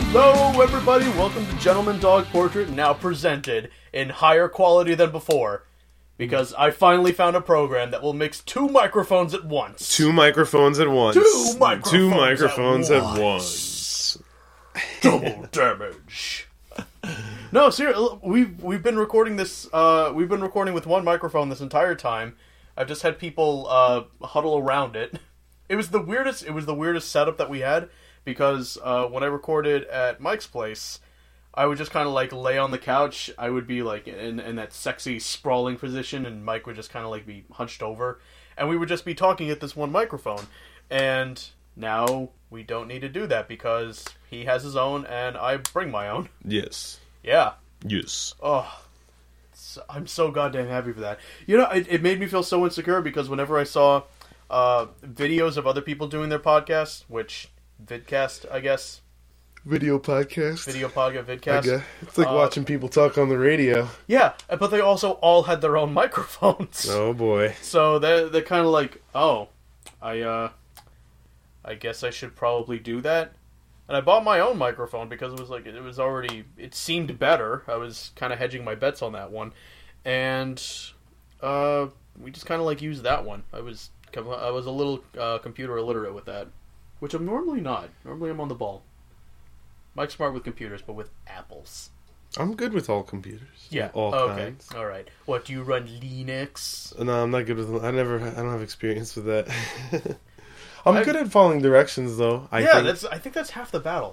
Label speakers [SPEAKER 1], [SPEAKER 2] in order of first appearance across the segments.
[SPEAKER 1] Hello, everybody. Welcome to Gentleman Dog Portrait, now presented in higher quality than before. Because I finally found a program that will mix two microphones at once.
[SPEAKER 2] Two microphones at once.
[SPEAKER 1] Two microphones at once. Double damage. No, seriously, we've been recording this. We've been recording with one microphone this entire time. I've just had people huddle around it. It was the weirdest. It was the weirdest setup that we had because when I recorded at Mike's place, I would just kind of like lay on the couch. I would be like in that sexy sprawling position, and Mike would just kind of like be hunched over, and we would just be talking at this one microphone. And now we don't need to do that because he has his own, and I bring my own.
[SPEAKER 2] Yes.
[SPEAKER 1] Yeah.
[SPEAKER 2] Yes.
[SPEAKER 1] Oh, I'm so goddamn happy for that. You know, it made me feel so insecure because whenever I saw videos of other people doing their podcasts, which vidcast, I guess.
[SPEAKER 2] Video podcast.
[SPEAKER 1] Vidcast.
[SPEAKER 2] It's like watching people talk on the radio.
[SPEAKER 1] Yeah, but they also all had their own microphones.
[SPEAKER 2] Oh boy.
[SPEAKER 1] So they're kind of like, oh, I guess I should probably do that. And I bought my own microphone because it seemed better. I was kind of hedging my bets on that one. And we just kind of like used that one. I was a little computer illiterate with that, which I'm normally not. Normally I'm on the ball. Mike's smart with computers, but with apples.
[SPEAKER 2] I'm good with all computers.
[SPEAKER 1] Yeah.
[SPEAKER 2] All kinds.
[SPEAKER 1] All right. What, do you run Linux?
[SPEAKER 2] No, I'm not good with them. I don't have experience with that. I'm good at following directions, though. I
[SPEAKER 1] think that's half the battle.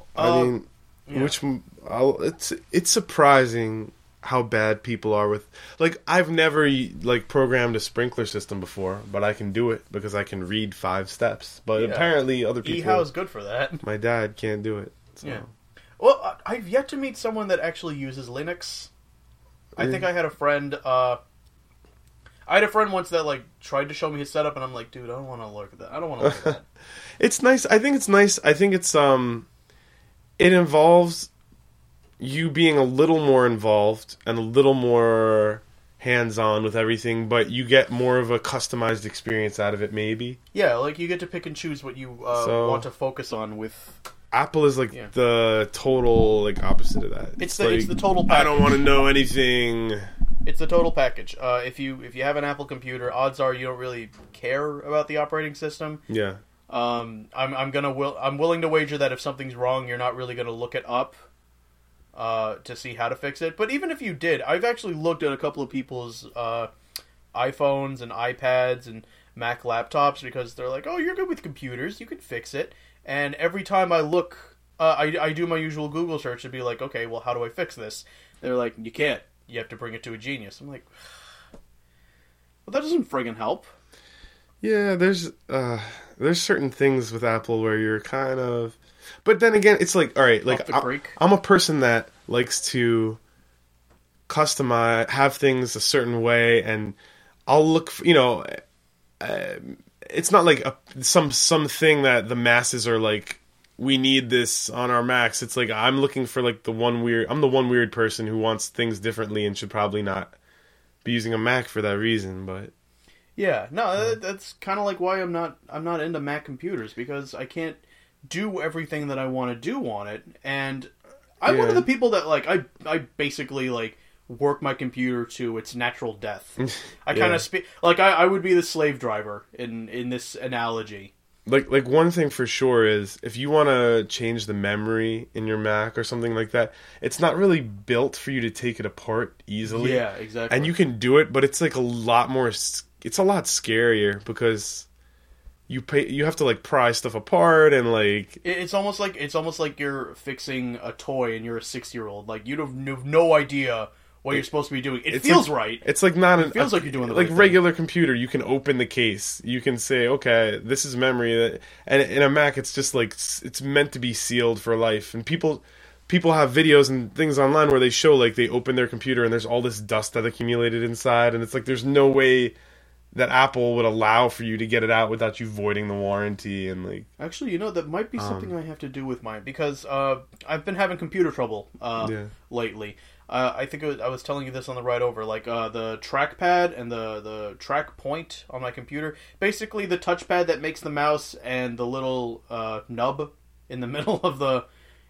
[SPEAKER 2] It's surprising how bad people are with. Like, I've never programmed a sprinkler system before, but I can do it because I can read 5 steps. But apparently, other people.
[SPEAKER 1] EHOW is good for that.
[SPEAKER 2] My dad can't do it. So.
[SPEAKER 1] Yeah. Well, I've yet to meet someone that actually uses Linux. I think I had a friend. I had a friend once that like tried to show me his setup, and I'm like, dude, I don't want to look at that. I don't want to look at that.
[SPEAKER 2] It's nice. I think it's nice. I think it's it involves you being a little more involved and a little more hands-on with everything, but you get more of a customized experience out of it, maybe.
[SPEAKER 1] Yeah, like you get to pick and choose what you want to focus on with.
[SPEAKER 2] Apple is the total opposite of that.
[SPEAKER 1] It's the total package.
[SPEAKER 2] I don't want to know anything.
[SPEAKER 1] It's the total package. If you have an Apple computer, odds are you don't really care about the operating system.
[SPEAKER 2] Yeah.
[SPEAKER 1] I'm willing to wager that if something's wrong, you're not really going to look it up to see how to fix it. But even if you did, I've actually looked at a couple of people's iPhones and iPads and Mac laptops because they're like, "Oh, you're good with computers. You can fix it." And every time I look, I do my usual Google search to be like, "Okay, well, how do I fix this?" They're like, "You can't. You have to bring it to a genius." I'm like, well, that doesn't friggin' help.
[SPEAKER 2] Yeah, there's certain things with Apple where you're kind of... But then again, it's like, all right, like, I'm a person that likes to customize, have things a certain way, and I'll look for, it's not like something that the masses are like, we need this on our Macs. It's like I'm looking for like I'm the one weird person who wants things differently and should probably not be using a Mac for that reason. But
[SPEAKER 1] yeah, no, that's kind of like why I'm not into Mac computers, because I can't do everything that I want to do on it. And I'm one of the people that like I basically like work my computer to its natural death. I kind of like I would be the slave driver in this analogy.
[SPEAKER 2] Like one thing for sure is if you want to change the memory in your Mac or something like that, it's not really built for you to take it apart easily.
[SPEAKER 1] Yeah, exactly.
[SPEAKER 2] And you can do it, but it's like a lot scarier because you have to like pry stuff apart and like
[SPEAKER 1] it's almost like you're fixing a toy and you're a 6-year-old. Like you have no idea what you're supposed to be doing. It feels right.
[SPEAKER 2] It's like not
[SPEAKER 1] it feels like you're doing the right thing.
[SPEAKER 2] Regular computer, you can open the case. You can say, okay, this is memory. And in a Mac, it's just like it's meant to be sealed for life. And people have videos and things online where they show like they open their computer and there's all this dust that accumulated inside, and it's like there's no way that Apple would allow for you to get it out without you voiding the warranty. And like
[SPEAKER 1] actually, that might be something I have to do with mine, because I've been having computer trouble lately. I think I was telling you this on the ride over. Like the trackpad and the track point on my computer, basically the touchpad that makes the mouse and the little nub in the middle of the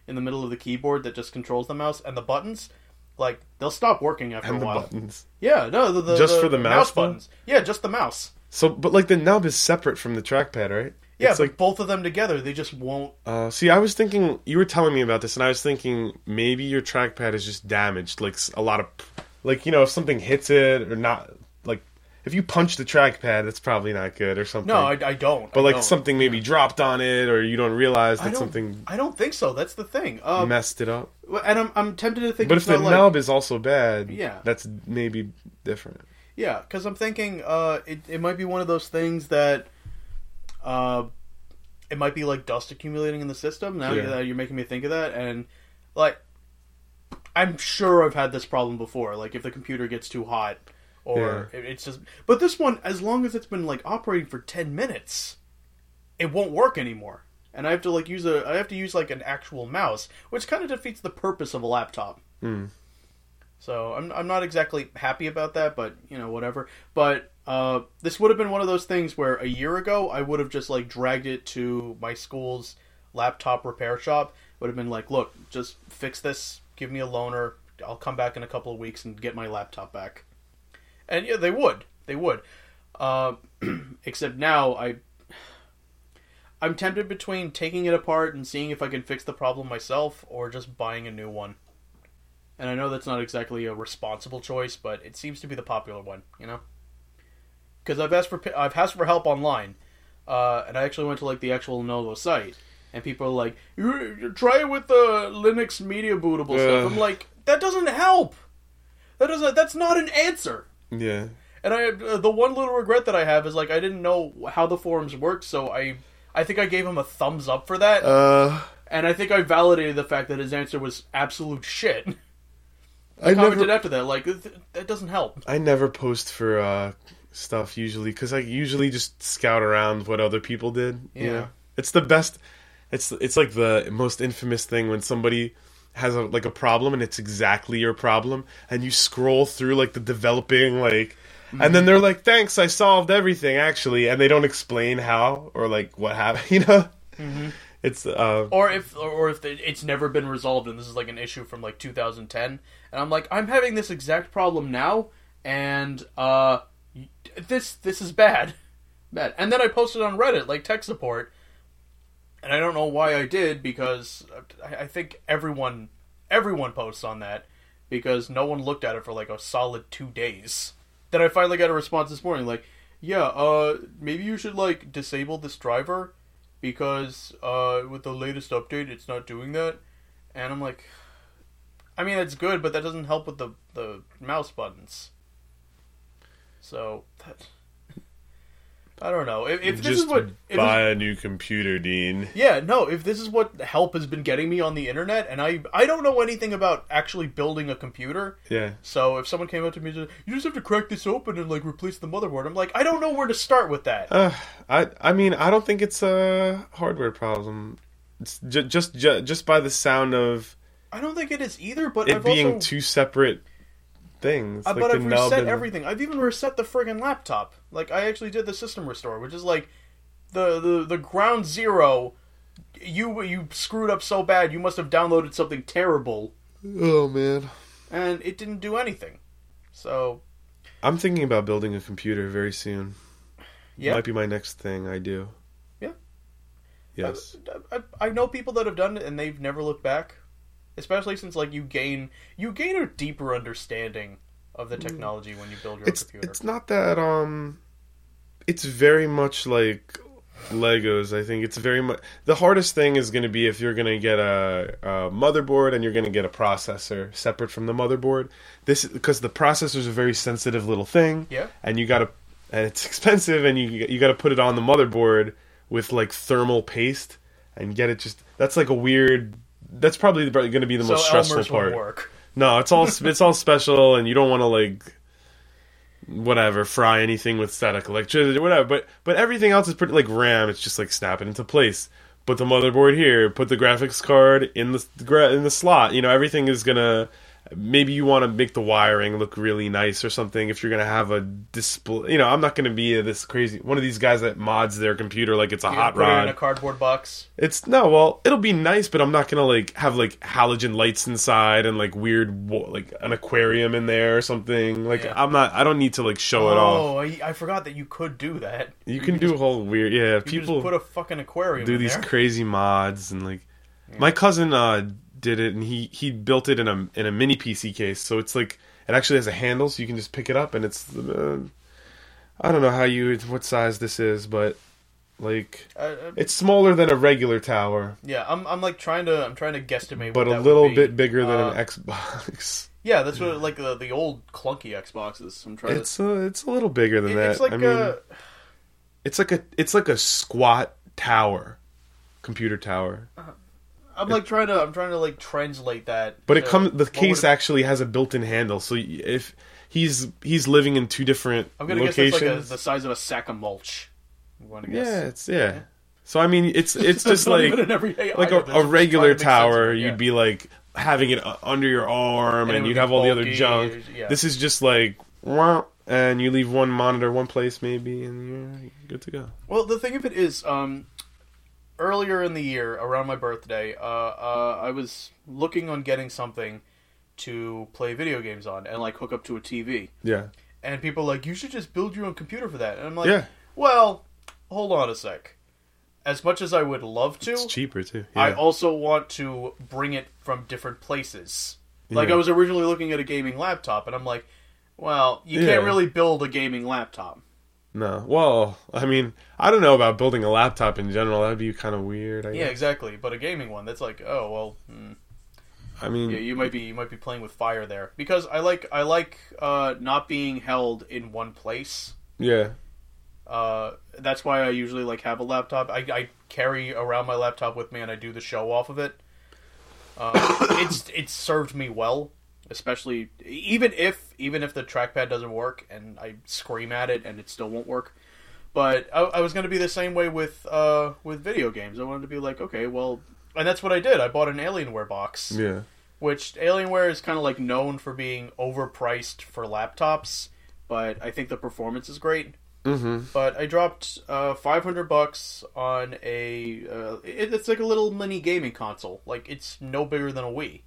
[SPEAKER 1] in the middle of the keyboard that just controls the mouse, and the buttons, like, they'll stop working after
[SPEAKER 2] And
[SPEAKER 1] a while.
[SPEAKER 2] the buttons.
[SPEAKER 1] Yeah, no,
[SPEAKER 2] Just for the mouse
[SPEAKER 1] buttons. Yeah, just the mouse.
[SPEAKER 2] So, but like the nub is separate from the trackpad, right?
[SPEAKER 1] Yeah,
[SPEAKER 2] it's
[SPEAKER 1] but
[SPEAKER 2] like
[SPEAKER 1] both of them together, they just won't.
[SPEAKER 2] see, I was thinking you were telling me about this, and I was thinking maybe your trackpad is just damaged. Like a lot of, like if something hits it or not, like if you punch the trackpad, that's probably not good or something.
[SPEAKER 1] No, I don't.
[SPEAKER 2] But
[SPEAKER 1] I
[SPEAKER 2] like
[SPEAKER 1] don't.
[SPEAKER 2] something maybe dropped on it, or you don't realize that something
[SPEAKER 1] I don't think so. That's the thing.
[SPEAKER 2] messed it up.
[SPEAKER 1] And I'm tempted to think.
[SPEAKER 2] But
[SPEAKER 1] it's
[SPEAKER 2] if the
[SPEAKER 1] not
[SPEAKER 2] nub is also bad,
[SPEAKER 1] Yeah.
[SPEAKER 2] that's maybe different.
[SPEAKER 1] Yeah, because I'm thinking it might be one of those things that it might be like dust accumulating in the system. Now you're making me think of that, and like I'm sure I've had this problem before. Like if the computer gets too hot, or it's just. But this one, as long as it's been like operating for 10 minutes, it won't work anymore, and I have to like use like an actual mouse, which kind of defeats the purpose of a laptop. So I'm not exactly happy about that, but whatever. But this would have been one of those things where a year ago I would have just like dragged it to my school's laptop repair shop. Would have been like, look, just fix this, give me a loaner, I'll come back in a couple of weeks and get my laptop back. And yeah, they would. Except now I'm tempted between taking it apart and seeing if I can fix the problem myself, or just buying a new one. And I know that's not exactly a responsible choice, but it seems to be the popular one, Because I've asked for help online, and I actually went to like the actual Lenovo site, and people are like, "You try it with the Linux Media Bootable stuff." I'm like, that doesn't help. That's not an answer.
[SPEAKER 2] Yeah.
[SPEAKER 1] And the one little regret that I have is like I didn't know how the forums worked, so I think I gave him a thumbs up for that, and I think I validated the fact that his answer was absolute shit. I commented after that, like, that doesn't help.
[SPEAKER 2] I never post for stuff usually, because I usually just scout around what other people did.
[SPEAKER 1] Yeah.
[SPEAKER 2] It's the best. It's like the most infamous thing when somebody has a problem and it's exactly your problem, and you scroll through like the developing and then they're like, "Thanks, I solved everything actually," and they don't explain how or like what happened.
[SPEAKER 1] Mm-hmm.
[SPEAKER 2] It's
[SPEAKER 1] or if it's never been resolved and this is like an issue from like 2010, and I'm like, I'm having this exact problem now, and this is bad. And then I posted on Reddit like tech support, and I don't know why I did, because I think everyone posts on that, because no one looked at it for like a solid 2 days. Then I finally got a response this morning like, yeah, maybe you should like disable this driver, because with the latest update it's not doing that. And I'm like, I mean, it's good, but that doesn't help with the mouse buttons. So I don't know. If this is what
[SPEAKER 2] buy a new computer, Dean.
[SPEAKER 1] Yeah, no. If this is what help has been getting me on the internet, and I don't know anything about actually building a computer.
[SPEAKER 2] Yeah.
[SPEAKER 1] So if someone came up to me and said, "You just have to crack this open and like replace the motherboard," I'm like, I don't know where to start with that.
[SPEAKER 2] I mean, I don't think it's a hardware problem. It's just by the sound of.
[SPEAKER 1] I don't think it is either, but
[SPEAKER 2] it being two separate things.
[SPEAKER 1] But I've reset everything. I've even reset the friggin' laptop. Like, I actually did the system restore, which is like the ground zero. You screwed up so bad, you must have downloaded something terrible.
[SPEAKER 2] Oh man!
[SPEAKER 1] And it didn't do anything. So
[SPEAKER 2] I'm thinking about building a computer very soon. Yeah, might be my next thing I do.
[SPEAKER 1] Yeah.
[SPEAKER 2] Yes.
[SPEAKER 1] I know people that have done it, and they've never looked back. Especially since, like, you gain a deeper understanding of the technology when you build your computer.
[SPEAKER 2] It's not that, it's very much like Legos, I think. It's very much... The hardest thing is going to be if you're going to get a motherboard and you're going to get a processor separate from the motherboard. Because the processor is a very sensitive little thing.
[SPEAKER 1] Yeah.
[SPEAKER 2] And and it's expensive, and you got to put it on the motherboard with, like, thermal paste and get it just... That's like a weird... That's probably going to be the most stressful part.
[SPEAKER 1] Work.
[SPEAKER 2] No, it's all special, and you don't want to like fry anything with static electricity or whatever. But everything else is pretty like RAM. It's just like snap it into place. Put the motherboard here. Put the graphics card in the slot. Everything is gonna. maybe you want to make the wiring look really nice or something. If you're gonna have a display, you know, I'm not gonna be this crazy one of these guys that mods their computer like it's a hot
[SPEAKER 1] put
[SPEAKER 2] rod.
[SPEAKER 1] it in a cardboard box.
[SPEAKER 2] Well, it'll be nice, but I'm not gonna like have like halogen lights inside and like weird like an aquarium in there or something. Like I don't need to like show it off.
[SPEAKER 1] Oh, I forgot that you could do that.
[SPEAKER 2] You can do a whole weird
[SPEAKER 1] People just put a fucking aquarium.
[SPEAKER 2] Do
[SPEAKER 1] in
[SPEAKER 2] these
[SPEAKER 1] there.
[SPEAKER 2] crazy mods and like my cousin did it, and he built it in a mini PC case, so it's like it actually has a handle, so you can just pick it up, and it's I don't know what size this is, but like it's smaller than a regular tower.
[SPEAKER 1] Yeah, I'm trying to guesstimate,
[SPEAKER 2] but
[SPEAKER 1] what
[SPEAKER 2] a little
[SPEAKER 1] would be.
[SPEAKER 2] bit bigger than an Xbox.
[SPEAKER 1] Yeah, that's what like the old clunky Xboxes. I'm trying.
[SPEAKER 2] It's a little bigger than that.
[SPEAKER 1] It's like
[SPEAKER 2] it's like a squat tower, computer tower.
[SPEAKER 1] I'm trying to like translate that.
[SPEAKER 2] But the case actually has a built-in handle, so if he's living in two different locations.
[SPEAKER 1] Guess it's like the size of a sack of mulch. I'm going to guess.
[SPEAKER 2] Yeah. So I mean, it's just like a regular tower. You'd be like having it under your arm, and you'd have all the other junk.
[SPEAKER 1] Yeah.
[SPEAKER 2] This is just like, and you leave one monitor one place maybe, and you're good to go.
[SPEAKER 1] Well, the thing of it is, earlier in the year, around my birthday, I was looking on getting something to play video games on and like hook up to a TV.
[SPEAKER 2] Yeah.
[SPEAKER 1] And people are like, you should just build your own computer for that. And I'm like, well, hold on a sec. As much as I would love to,
[SPEAKER 2] it's cheaper too. Yeah.
[SPEAKER 1] I also want to bring it from different places. Like I was originally looking at a gaming laptop, and I'm like, well, you can't really build a gaming laptop.
[SPEAKER 2] No. Well, I mean, I don't know about building a laptop in general. That'd be kind of weird. I guess.
[SPEAKER 1] Exactly. But a gaming one, that's like, oh well.
[SPEAKER 2] I mean,
[SPEAKER 1] you might be playing with fire there, because I like not being held in one place.
[SPEAKER 2] Yeah.
[SPEAKER 1] That's why I usually like have a laptop. I carry around my laptop with me, and I do the show off of it. It's served me well. Especially even if the trackpad doesn't work and I scream at it and it still won't work. But I was going to be the same way with video games. I wanted to be like, okay, well, and that's what I did. I bought an Alienware box.
[SPEAKER 2] Yeah. Which
[SPEAKER 1] Alienware is kind of like known for being overpriced for laptops, but I think the performance is great.
[SPEAKER 2] Mm-hmm.
[SPEAKER 1] But I dropped $500 on it's like a little mini gaming console. Like it's no bigger than a Wii.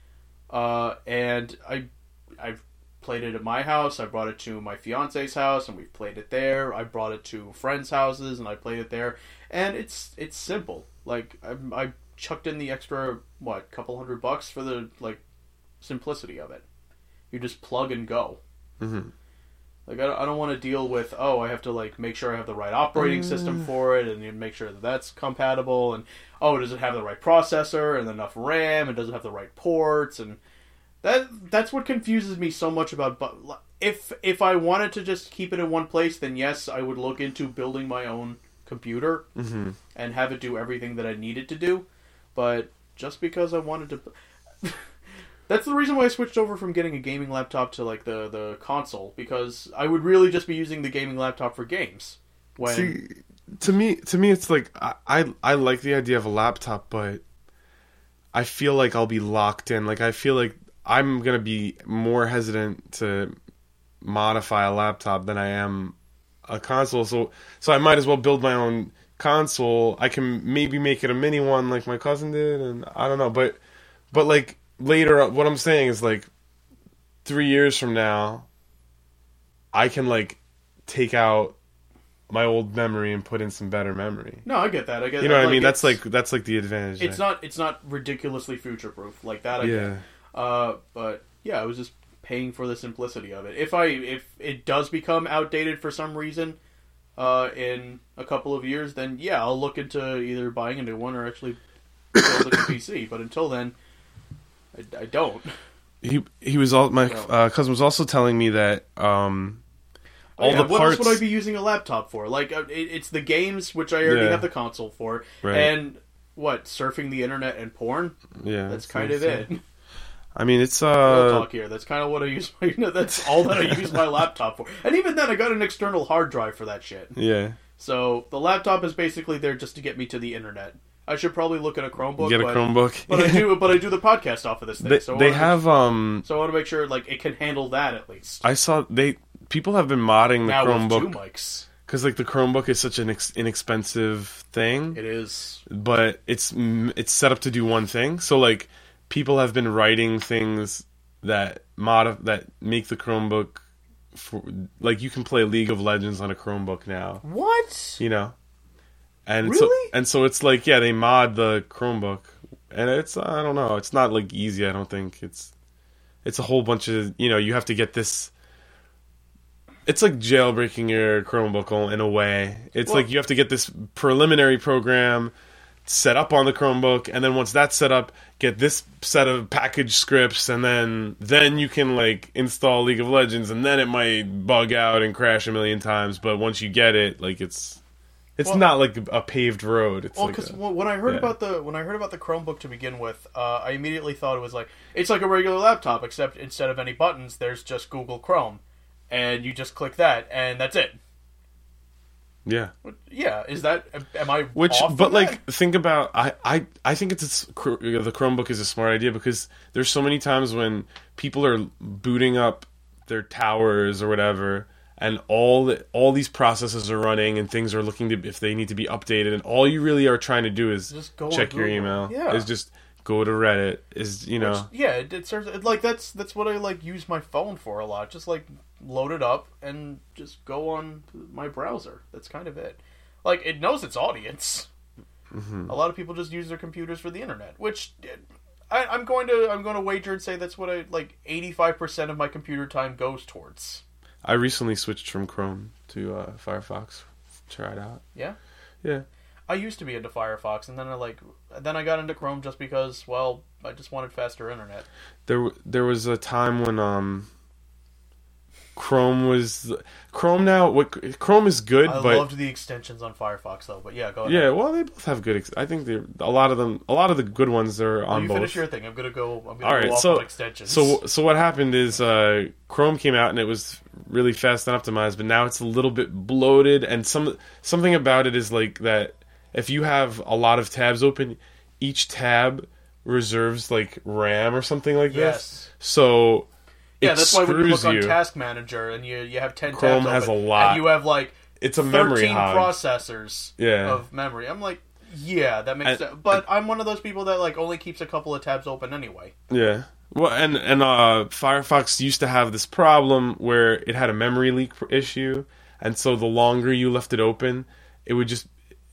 [SPEAKER 1] And I've played it at my house. I brought it to my fiance's house, and we've played it there. I brought it to friends' houses, and I played it there. And it's simple. Like I chucked in the extra couple $100 for the like simplicity of it. You just plug and go.
[SPEAKER 2] Mm-hmm.
[SPEAKER 1] Like I don't want to deal with I have to like make sure I have the right operating system for it, and you make sure that that's compatible, and does it have the right processor and enough RAM, and does it have the right ports, and that's what confuses me so much about. But if I wanted to just keep it in one place, then yes, I would look into building my own computer and have it do everything that I needed to do. But just because I wanted to. That's the reason why I switched over from getting a gaming laptop to like the console, because I would really just be using the gaming laptop for games.
[SPEAKER 2] See, to me, it's like I like the idea of a laptop, but I feel like I'll be locked in. Like I feel like I'm gonna be more hesitant to modify a laptop than I am a console. So I might as well build my own console. I can maybe make it a mini one like my cousin did, and I don't know, but like. Later, what I'm saying is like 3 years from now, I can like take out my old memory and put in some better memory.
[SPEAKER 1] No, I get that. I get.
[SPEAKER 2] You know what I mean? That's like the advantage.
[SPEAKER 1] It's not ridiculously future proof like that. I get. But yeah, I was just paying for the simplicity of it. If it does become outdated for some reason, in a couple of years, then yeah, I'll look into either buying a new one or actually building a PC. But until then. I don't.
[SPEAKER 2] He was all my cousin was also telling me that all the parts.
[SPEAKER 1] What else would I be using a laptop for? Like it's the games, which I already have the console for, and surfing the internet and porn.
[SPEAKER 2] Yeah,
[SPEAKER 1] that's kind of it.
[SPEAKER 2] I mean, it's
[SPEAKER 1] Real talk here. That's kind of what I use. That's all that I use my laptop for. And even then, I got an external hard drive for that shit.
[SPEAKER 2] Yeah.
[SPEAKER 1] So the laptop is basically there just to get me to the internet. I should probably look at a Chromebook.
[SPEAKER 2] Get a Chromebook.
[SPEAKER 1] But I do the podcast off of this thing. So
[SPEAKER 2] they have
[SPEAKER 1] so I want to make sure like it can handle that at least.
[SPEAKER 2] I saw people have been modding the
[SPEAKER 1] now
[SPEAKER 2] Chromebook
[SPEAKER 1] with 2 mics.
[SPEAKER 2] because like the Chromebook is such an inexpensive thing.
[SPEAKER 1] It is,
[SPEAKER 2] but it's set up to do one thing. So like people have been writing things that make the Chromebook for, like you can play League of Legends on a Chromebook now.
[SPEAKER 1] What?
[SPEAKER 2] You know. And
[SPEAKER 1] really?
[SPEAKER 2] So it's like they mod the Chromebook, and it's I don't know, it's not like easy. I don't think it's a whole bunch of you have to get this. It's like jailbreaking your Chromebook in a way. It's like you have to get this preliminary program set up on the Chromebook, and then once that's set up, get this set of package scripts, and then you can like install League of Legends, and then it might bug out and crash a million times. But once you get it, like it's not like a paved road. It's
[SPEAKER 1] because when I heard about the Chromebook to begin with, I immediately thought it was like it's like a regular laptop, except instead of any buttons, there's just Google Chrome, and you just click that, and that's it.
[SPEAKER 2] Yeah.
[SPEAKER 1] Yeah. Is that? Am I?
[SPEAKER 2] But like, think about I think the Chromebook is a smart idea because there's so many times when people are booting up their towers or whatever. And all these processes are running, and things are looking to if they need to be updated. And all you really are trying to do is
[SPEAKER 1] just go
[SPEAKER 2] check your email.
[SPEAKER 1] Yeah.
[SPEAKER 2] Is just go to Reddit.
[SPEAKER 1] It serves like that's what I like use my phone for a lot. Just like load it up and just go on my browser. That's kind of it. Like it knows its audience. Mm-hmm. A lot of people just use their computers for the internet, which I'm going to wager and say that's what 85% of my computer time goes towards.
[SPEAKER 2] I recently switched from Chrome to Firefox. Try it out.
[SPEAKER 1] Yeah?
[SPEAKER 2] Yeah.
[SPEAKER 1] I used to be into Firefox, and then I got into Chrome just because, well, I just wanted faster internet.
[SPEAKER 2] There was a time when Chrome now. Chrome is good,
[SPEAKER 1] I
[SPEAKER 2] but
[SPEAKER 1] loved the extensions on Firefox though. But yeah, go ahead.
[SPEAKER 2] Yeah, well, they both have good. I think a lot of the good ones are on both.
[SPEAKER 1] You finish your thing. I'm gonna go off
[SPEAKER 2] so,
[SPEAKER 1] on extensions.
[SPEAKER 2] So what happened is Chrome came out and it was really fast and optimized, but now it's a little bit bloated. And something about it is like that. If you have a lot of tabs open, each tab reserves like RAM or something like this. So.
[SPEAKER 1] Yeah, that's why when you look on Task Manager and you have 10
[SPEAKER 2] Chrome
[SPEAKER 1] tabs
[SPEAKER 2] has
[SPEAKER 1] open,
[SPEAKER 2] a lot.
[SPEAKER 1] and you have like
[SPEAKER 2] it's a memory
[SPEAKER 1] 13
[SPEAKER 2] hog.
[SPEAKER 1] processors of memory. I'm like, yeah, that makes sense. But I'm one of those people that like only keeps a couple of tabs open anyway.
[SPEAKER 2] Yeah. Well, and Firefox used to have this problem where it had a memory leak issue, and so the longer you left it open, it would just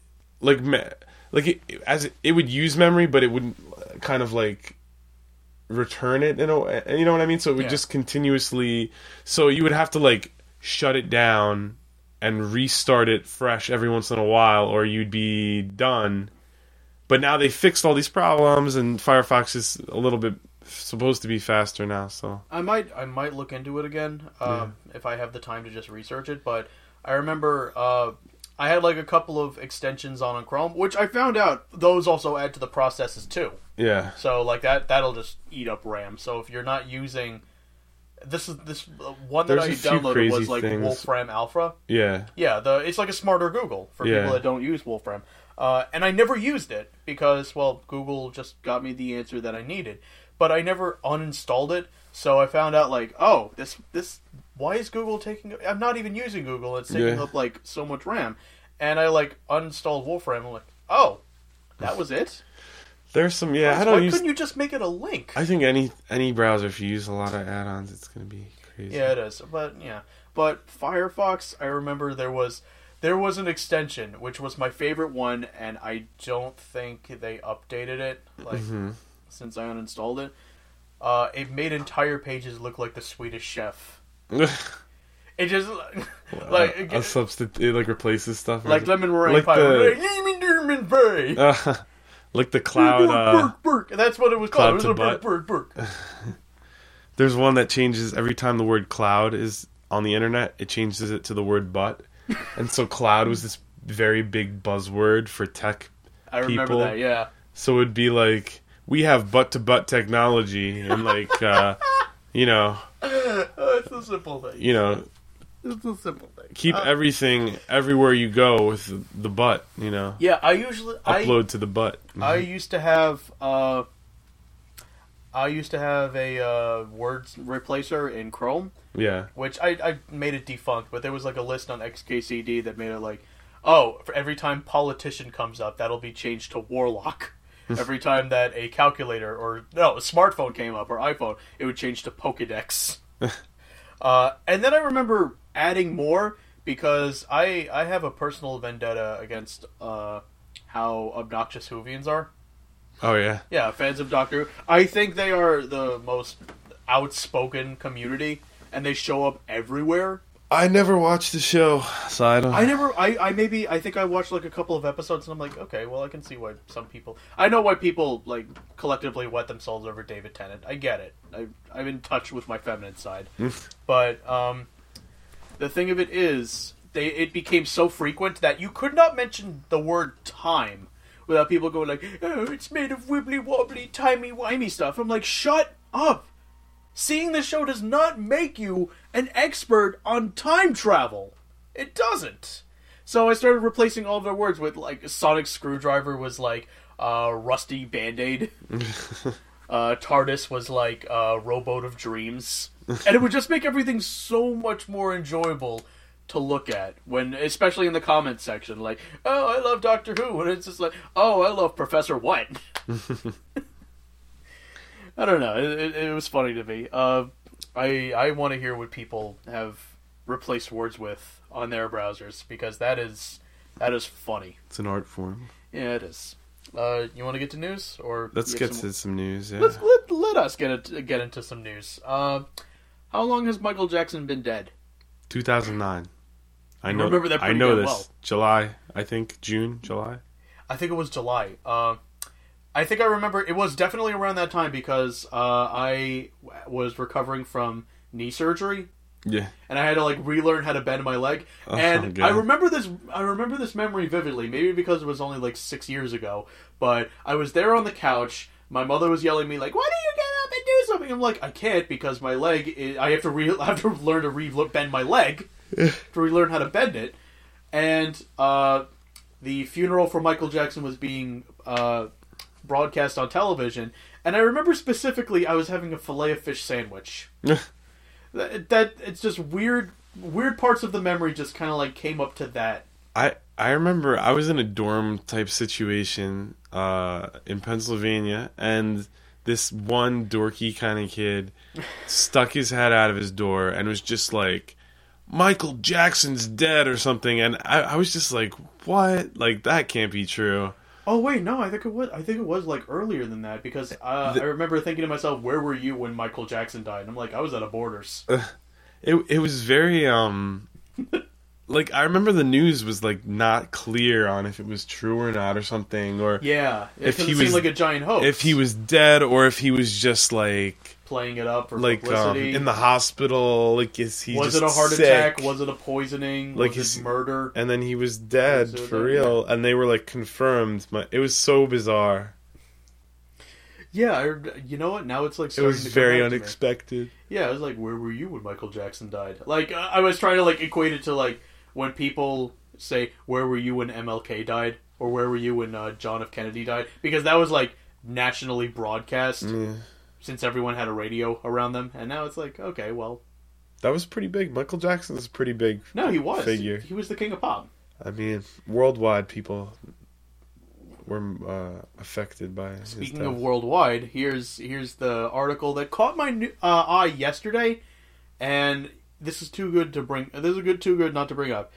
[SPEAKER 2] it would use memory, but it wouldn't kind of like return it in a way, you know what I mean? So it would just continuously, so you would have to like shut it down and restart it fresh every once in a while, or you'd be done. But now they fixed all these problems, and Firefox is a little bit supposed to be faster now. So
[SPEAKER 1] I might look into it again if I have the time to just research it. But I remember I had like a couple of extensions on Chrome, which I found out those also add to the processes too.
[SPEAKER 2] Yeah.
[SPEAKER 1] So like that'll just eat up RAM. So if you're not using this one that I downloaded was like Wolfram Alpha.
[SPEAKER 2] Yeah.
[SPEAKER 1] Yeah, it's like a smarter Google for people that don't use Wolfram. And I never used it because, well, Google just got me the answer that I needed. But I never uninstalled it, so I found out like, oh, this why is Google taking? I'm not even using Google. It's taking up like so much RAM, and I like uninstalled Wolfram. I'm like, oh, that was it.
[SPEAKER 2] There's some
[SPEAKER 1] Why couldn't you just make it a link?
[SPEAKER 2] I think any browser, if you use a lot of add-ons, it's gonna be crazy.
[SPEAKER 1] Yeah, it is. But Firefox, I remember there was an extension which was my favorite one, and I don't think they updated it since I uninstalled it. It made entire pages look like the Swedish Chef. It just like
[SPEAKER 2] a substitute, it like replaces stuff,
[SPEAKER 1] like lemon meringue
[SPEAKER 2] like
[SPEAKER 1] pie.
[SPEAKER 2] Like the cloud.
[SPEAKER 1] Burk. That's what it was called. It was a burk.
[SPEAKER 2] There's one that changes every time the word cloud is on the internet. It changes it to the word butt, and so cloud was this very big buzzword for tech.
[SPEAKER 1] I remember
[SPEAKER 2] people.
[SPEAKER 1] that. Yeah.
[SPEAKER 2] So it'd be like, we have butt-to-butt technology, and like,
[SPEAKER 1] oh, it's a simple thing. It's a simple thing.
[SPEAKER 2] Keep everything everywhere you go with the butt, you know.
[SPEAKER 1] Yeah,
[SPEAKER 2] Upload to the butt.
[SPEAKER 1] I used to have a word replacer in Chrome.
[SPEAKER 2] Yeah.
[SPEAKER 1] Which I made it defunct, but there was like a list on XKCD that made it like, oh, for every time politician comes up, that'll be changed to warlock. Every time that a calculator a smartphone came up or iPhone, it would change to Pokedex. And then I remember adding more because I have a personal vendetta against how obnoxious Whovians are.
[SPEAKER 2] Oh, yeah?
[SPEAKER 1] Yeah, fans of Doctor Who. I think they are the most outspoken community, and they show up everywhere.
[SPEAKER 2] I never watched the show, so I don't...
[SPEAKER 1] I think I watched like a couple of episodes, and I'm like, okay, well, I can see why some people... I know why people, like, collectively wet themselves over David Tennant. I get it. I'm in touch with my feminine side. But, the thing of it is, it became so frequent that you could not mention the word time without people going like, oh, it's made of wibbly-wobbly, timey-wimey stuff. I'm like, shut up! Seeing the show does not make you an expert on time travel. It doesn't. So I started replacing all their words with, like, sonic screwdriver was like, rusty band-aid. TARDIS was like, rowboat of dreams. And it would just make everything so much more enjoyable to look at, when, especially in the comments section, like, oh, I love Doctor Who, and it's just like, oh, I love Professor what? I don't know, it was funny to me. I want to hear what people have replaced words with on their browsers, because that is funny.
[SPEAKER 2] It's an art form.
[SPEAKER 1] Yeah, it is. You want to get to news, or
[SPEAKER 2] let's get to some news? Yeah.
[SPEAKER 1] Let us get into some news. How long has Michael Jackson been dead?
[SPEAKER 2] 2009. I
[SPEAKER 1] remember that pretty
[SPEAKER 2] I know this.
[SPEAKER 1] well.
[SPEAKER 2] July, I think. June, July?
[SPEAKER 1] I think it was July. I think I remember it was definitely around that time because I was recovering from knee surgery.
[SPEAKER 2] Yeah.
[SPEAKER 1] And I had to like relearn how to bend my leg. And I remember this memory vividly, maybe because it was only like 6 years ago, but I was there on the couch. My mother was yelling at me like, "Why don't you get up and do something?" I'm like, "I can't because my leg I have to learn to bend my leg." To relearn how to bend it. And the funeral for Michael Jackson was being broadcast on television, and I remember specifically I was having a Filet-O-Fish sandwich. that it's just weird parts of the memory just kind of like came up to that.
[SPEAKER 2] I remember I was in a dorm type situation in Pennsylvania, and this one dorky kind of kid stuck his head out of his door and was just like, Michael Jackson's dead or something, and I was just like, what? Like, that can't be true.
[SPEAKER 1] Oh wait, no, I think it was like earlier than that, because I remember thinking to myself, where were you when Michael Jackson died? And I'm like, I was at a Borders.
[SPEAKER 2] It was very like, I remember the news was like not clear on if it was true or not or something, or
[SPEAKER 1] yeah, if he seemed like a giant hoax.
[SPEAKER 2] If he was dead or if he was just like
[SPEAKER 1] playing it up for
[SPEAKER 2] like
[SPEAKER 1] publicity.
[SPEAKER 2] In the hospital, like was
[SPEAKER 1] it a heart attack? Was it a poisoning?
[SPEAKER 2] Like
[SPEAKER 1] was it murder?
[SPEAKER 2] And then he was dead for real, and they were like confirmed. It was so bizarre.
[SPEAKER 1] Yeah, you know what? Now it's like
[SPEAKER 2] it was very unexpected.
[SPEAKER 1] Yeah, I was like, where were you when Michael Jackson died? Like I was trying to like equate it to like when people say, where were you when MLK died, or where were you when John F. Kennedy died? Because that was like nationally broadcast.
[SPEAKER 2] Yeah.
[SPEAKER 1] Since everyone had a radio around them, and now it's like, okay, well,
[SPEAKER 2] that was pretty big. Michael Jackson was a pretty big.
[SPEAKER 1] No, he was.
[SPEAKER 2] Figure.
[SPEAKER 1] He was the king of pop.
[SPEAKER 2] I mean, worldwide people were affected by.
[SPEAKER 1] Speaking of worldwide, here's the article that caught my eye yesterday, and this is too good to bring. This is too good not to bring up.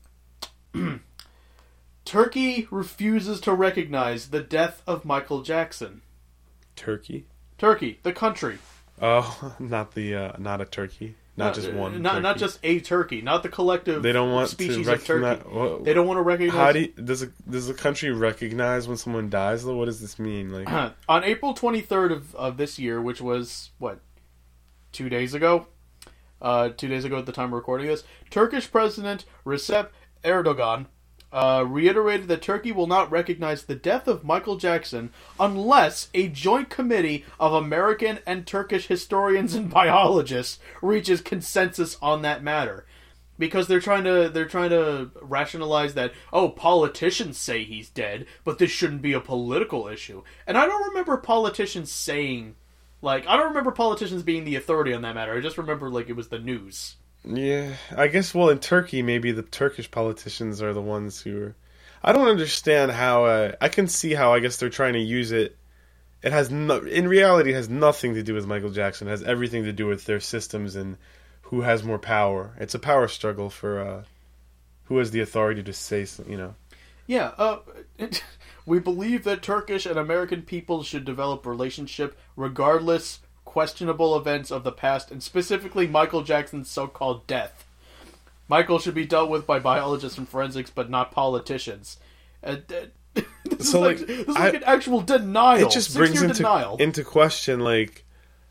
[SPEAKER 1] Turkey refuses to recognize the death of Michael Jackson.
[SPEAKER 2] Turkey,
[SPEAKER 1] the country.
[SPEAKER 2] Oh, not a turkey. Not just one. Turkey.
[SPEAKER 1] Not just a turkey. Not the collective.
[SPEAKER 2] They don't want
[SPEAKER 1] species
[SPEAKER 2] to
[SPEAKER 1] of turkey.
[SPEAKER 2] Well,
[SPEAKER 1] they don't want to recognize.
[SPEAKER 2] How does a country recognize when someone dies? Though, what does this mean? Like
[SPEAKER 1] on April 23rd of this year, which was what, 2 days ago. 2 days ago at the time of recording this, Turkish President Recep Erdogan reiterated that Turkey will not recognize the death of Michael Jackson unless a joint committee of American and Turkish historians and biologists reaches consensus on that matter. because they're trying to rationalize that, oh, politicians say he's dead, but this shouldn't be a political issue. And I don't remember politicians saying, like, I don't remember politicians being the authority on that matter. I just remember, like, it was the news.
[SPEAKER 2] Yeah, I guess, well, in Turkey, maybe the Turkish politicians are the ones who are... I don't understand how... I can see how, I guess, they're trying to use it. It has in reality, it has nothing to do with Michael Jackson. It has everything to do with their systems and who has more power. It's a power struggle for who has the authority to say, you know.
[SPEAKER 1] Yeah, we believe that Turkish and American people should develop relationship regardless questionable events of the past, and specifically Michael Jackson's so-called death. Michael should be dealt with by biologists and forensics, but not politicians. This is like an actual denial.
[SPEAKER 2] It just brings into question, like,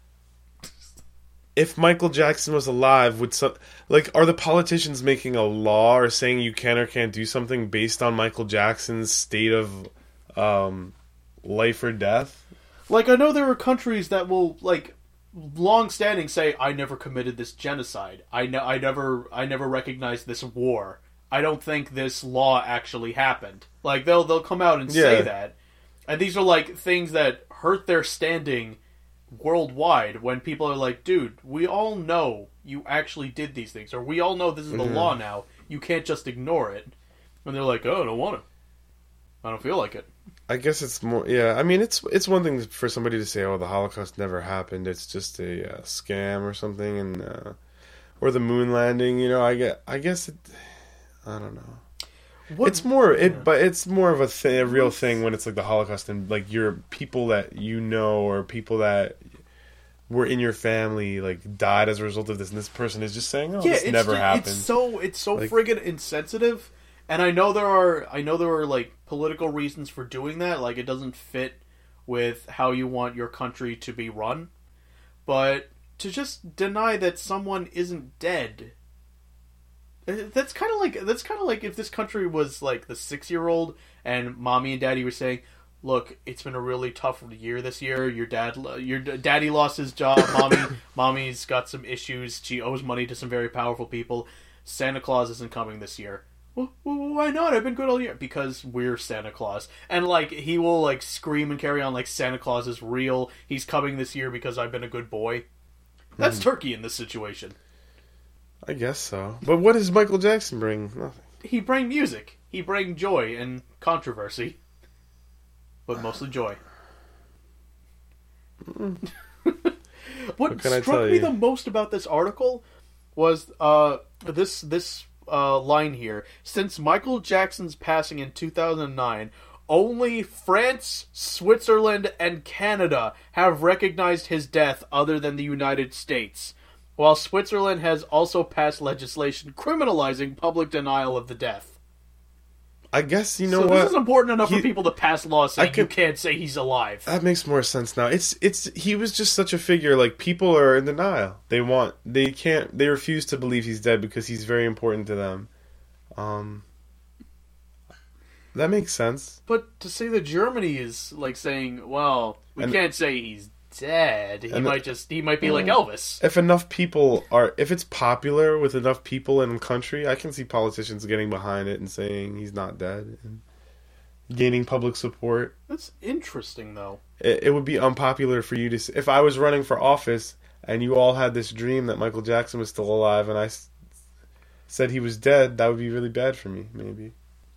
[SPEAKER 2] if Michael Jackson was alive, are the politicians making a law or saying you can or can't do something based on Michael Jackson's state of life or death?
[SPEAKER 1] Like, I know there are countries that will, like, long-standing say, I never committed this genocide. I never recognized this war. I don't think this law actually happened. Like, they'll come out and say that. And these are, like, things that hurt their standing worldwide when people are like, dude, we all know you actually did these things. Or we all know this is the law now. You can't just ignore it. And they're like, oh, I don't want to. I don't feel like it.
[SPEAKER 2] I guess it's more... Yeah, I mean, it's one thing for somebody to say, oh, the Holocaust never happened. It's just a scam or something. And or the moon landing, you know, I guess it... I don't know. It's more but it's more of a real thing when it's like the Holocaust and like your people that you know or people that were in your family like died as a result of this, and this person is just saying, "Oh, this never happened." It's so
[SPEAKER 1] like, friggin' insensitive, and I know there are like political reasons for doing that. Like, it doesn't fit with how you want your country to be run, but to just deny that someone isn't dead. That's kind of like if this country was like the 6-year-old and mommy and daddy were saying, "Look, it's been a really tough year this year. Your daddy lost his job. Mommy's got some issues. She owes money to some very powerful people. Santa Claus isn't coming this year." Well, why not? I've been good all year. Because we're Santa Claus. And like he will like scream and carry on like Santa Claus is real. He's coming this year because I've been a good boy. That's Turkey in this situation.
[SPEAKER 2] I guess so. But what does Michael Jackson bring? Nothing.
[SPEAKER 1] He bring music. He bring joy and controversy. But mostly joy. What struck me the most about this article was this line here. Since Michael Jackson's passing in 2009, only France, Switzerland, and Canada have recognized his death other than the United States. While Switzerland has also passed legislation criminalizing public denial of the death.
[SPEAKER 2] I guess, you know
[SPEAKER 1] what?
[SPEAKER 2] This
[SPEAKER 1] is important enough for people to pass laws saying you can't say he's alive.
[SPEAKER 2] That makes more sense now. He was just such a figure, like, people are in denial. They refuse to believe he's dead because he's very important to them. That makes sense.
[SPEAKER 1] But to say that Germany is, like, saying, well, we can't say he's dead. He might be like Elvis.
[SPEAKER 2] If it's popular with enough people in a country, I can see politicians getting behind it and saying he's not dead and gaining public support.
[SPEAKER 1] That's interesting, though.
[SPEAKER 2] It would be unpopular for you to... If I was running for office and you all had this dream that Michael Jackson was still alive and I said he was dead, that would be really bad for me, maybe.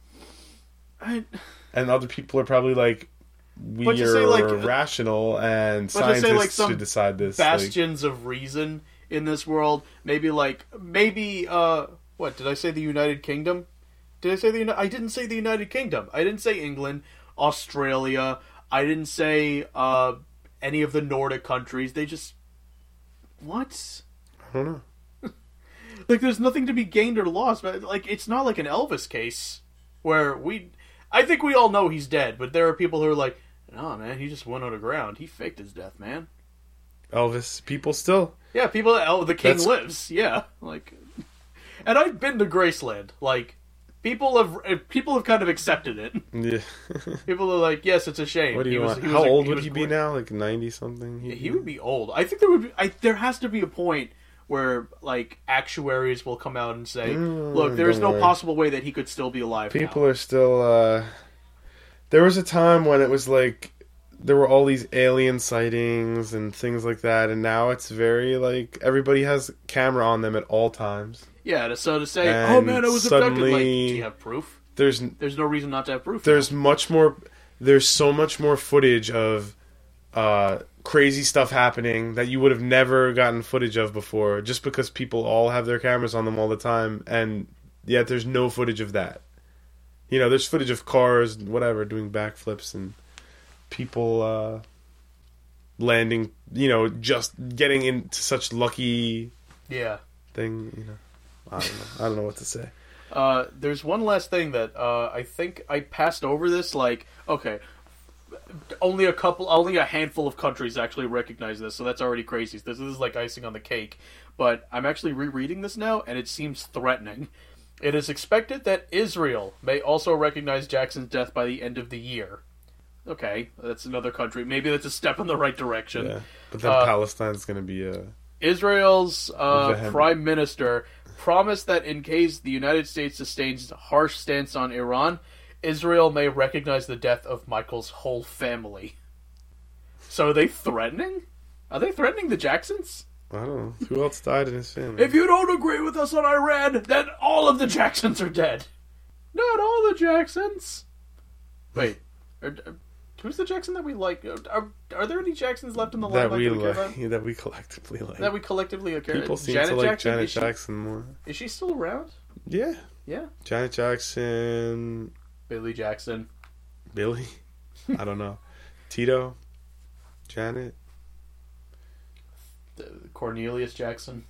[SPEAKER 2] And other people are probably like, we are rational and scientists should decide this.
[SPEAKER 1] Bastions of reason in this world. Maybe what did I say? The United Kingdom? Did I say I didn't say the United Kingdom. I didn't say England, Australia. I didn't say any of the Nordic countries. They just what?
[SPEAKER 2] I don't know.
[SPEAKER 1] Like, there's nothing to be gained or lost. But like, it's not like an Elvis case where I think we all know he's dead, but there are people who are like, no, man, he just went underground. He faked his death, man.
[SPEAKER 2] Elvis, people still.
[SPEAKER 1] Yeah, the king lives. Yeah, like, and I've been to Graceland. Like, people have kind of accepted it.
[SPEAKER 2] Yeah.
[SPEAKER 1] People are like, yes, it's a shame.
[SPEAKER 2] What do you want? How old would he be now? Like 90 something?
[SPEAKER 1] He would be old. I think there has to be a point where like actuaries will come out and say, "Look, there is no possible way that he could still be alive."
[SPEAKER 2] People are still. There was a time when it was like there were all these alien sightings and things like that, and now it's very like everybody has camera on them at all times.
[SPEAKER 1] Yeah, so to say, "Oh man, I was abducted," like, do you have proof?
[SPEAKER 2] There's
[SPEAKER 1] no reason not to have proof.
[SPEAKER 2] There's much more. There's so much more footage of crazy stuff happening that you would have never gotten footage of before, just because people all have their cameras on them all the time, and yet there's no footage of that. You know, there's footage of cars, whatever, doing backflips and people landing. You know, just getting into such lucky thing. You know, I don't know what to say.
[SPEAKER 1] There's one last thing that I think I passed over this. Like, okay, only a handful of countries actually recognize this, so that's already crazy. This is like icing on the cake. But I'm actually rereading this now, and it seems threatening. It is expected that Israel may also recognize Jackson's death by the end of the year. Okay, that's another country. Maybe that's a step in the right direction.
[SPEAKER 2] Yeah, but then Palestine's going to be
[SPEAKER 1] Israel's prime minister promised that in case the United States sustains a harsh stance on Iran, Israel may recognize the death of Michael's whole family. So are they threatening? Are they threatening the Jacksons?
[SPEAKER 2] I don't know. Who else died in his family?
[SPEAKER 1] If you don't agree with us on Iran, then all of the Jacksons are dead. Not all the Jacksons. Wait, who's the Jackson that we like? Are there any Jacksons left in the line
[SPEAKER 2] that we collectively like?
[SPEAKER 1] That we collectively care about?
[SPEAKER 2] People seem to like Janet Jackson more.
[SPEAKER 1] Is she still around?
[SPEAKER 2] Yeah.
[SPEAKER 1] Yeah.
[SPEAKER 2] Janet Jackson.
[SPEAKER 1] Billy Jackson.
[SPEAKER 2] Billy? I don't know. Tito? Janet?
[SPEAKER 1] Cornelius Jackson.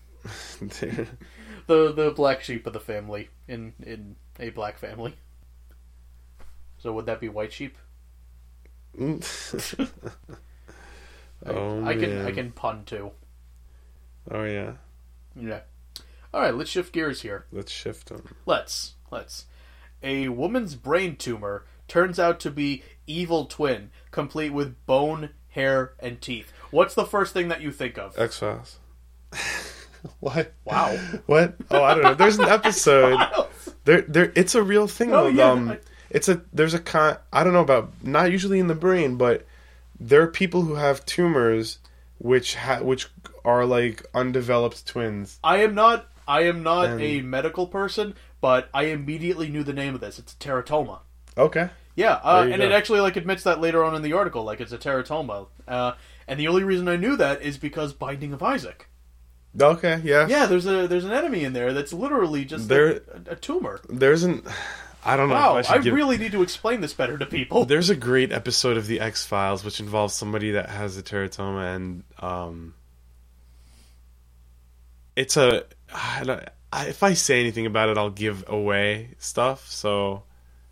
[SPEAKER 1] the black sheep of the family in a black family. So would that be white sheep? I can pun too.
[SPEAKER 2] Oh yeah.
[SPEAKER 1] Yeah. All right, let's shift gears here.
[SPEAKER 2] Let's shift them.
[SPEAKER 1] Let's. A woman's brain tumor turns out to be evil twin, complete with bone, hair, and teeth. What's the first thing that you think of?
[SPEAKER 2] X-Files. What?
[SPEAKER 1] Wow.
[SPEAKER 2] What? Oh, I don't know. There's an episode. There. It's a real thing.
[SPEAKER 1] Oh, yeah.
[SPEAKER 2] There's a I don't know about, not usually in the brain, but there are people who have tumors which are like undeveloped twins.
[SPEAKER 1] I am not a medical person, but I immediately knew the name of this. It's a teratoma.
[SPEAKER 2] Okay.
[SPEAKER 1] Yeah, and it actually like admits that later on in the article, like it's a teratoma. And the only reason I knew that is because Binding of Isaac.
[SPEAKER 2] Okay, yeah.
[SPEAKER 1] Yeah, there's an enemy in there that's literally just a tumor.
[SPEAKER 2] I don't know.
[SPEAKER 1] Wow, I really need to explain this better to people.
[SPEAKER 2] There's a great episode of The X-Files which involves somebody that has a teratoma, and it's if I say anything about it, I'll give away stuff, so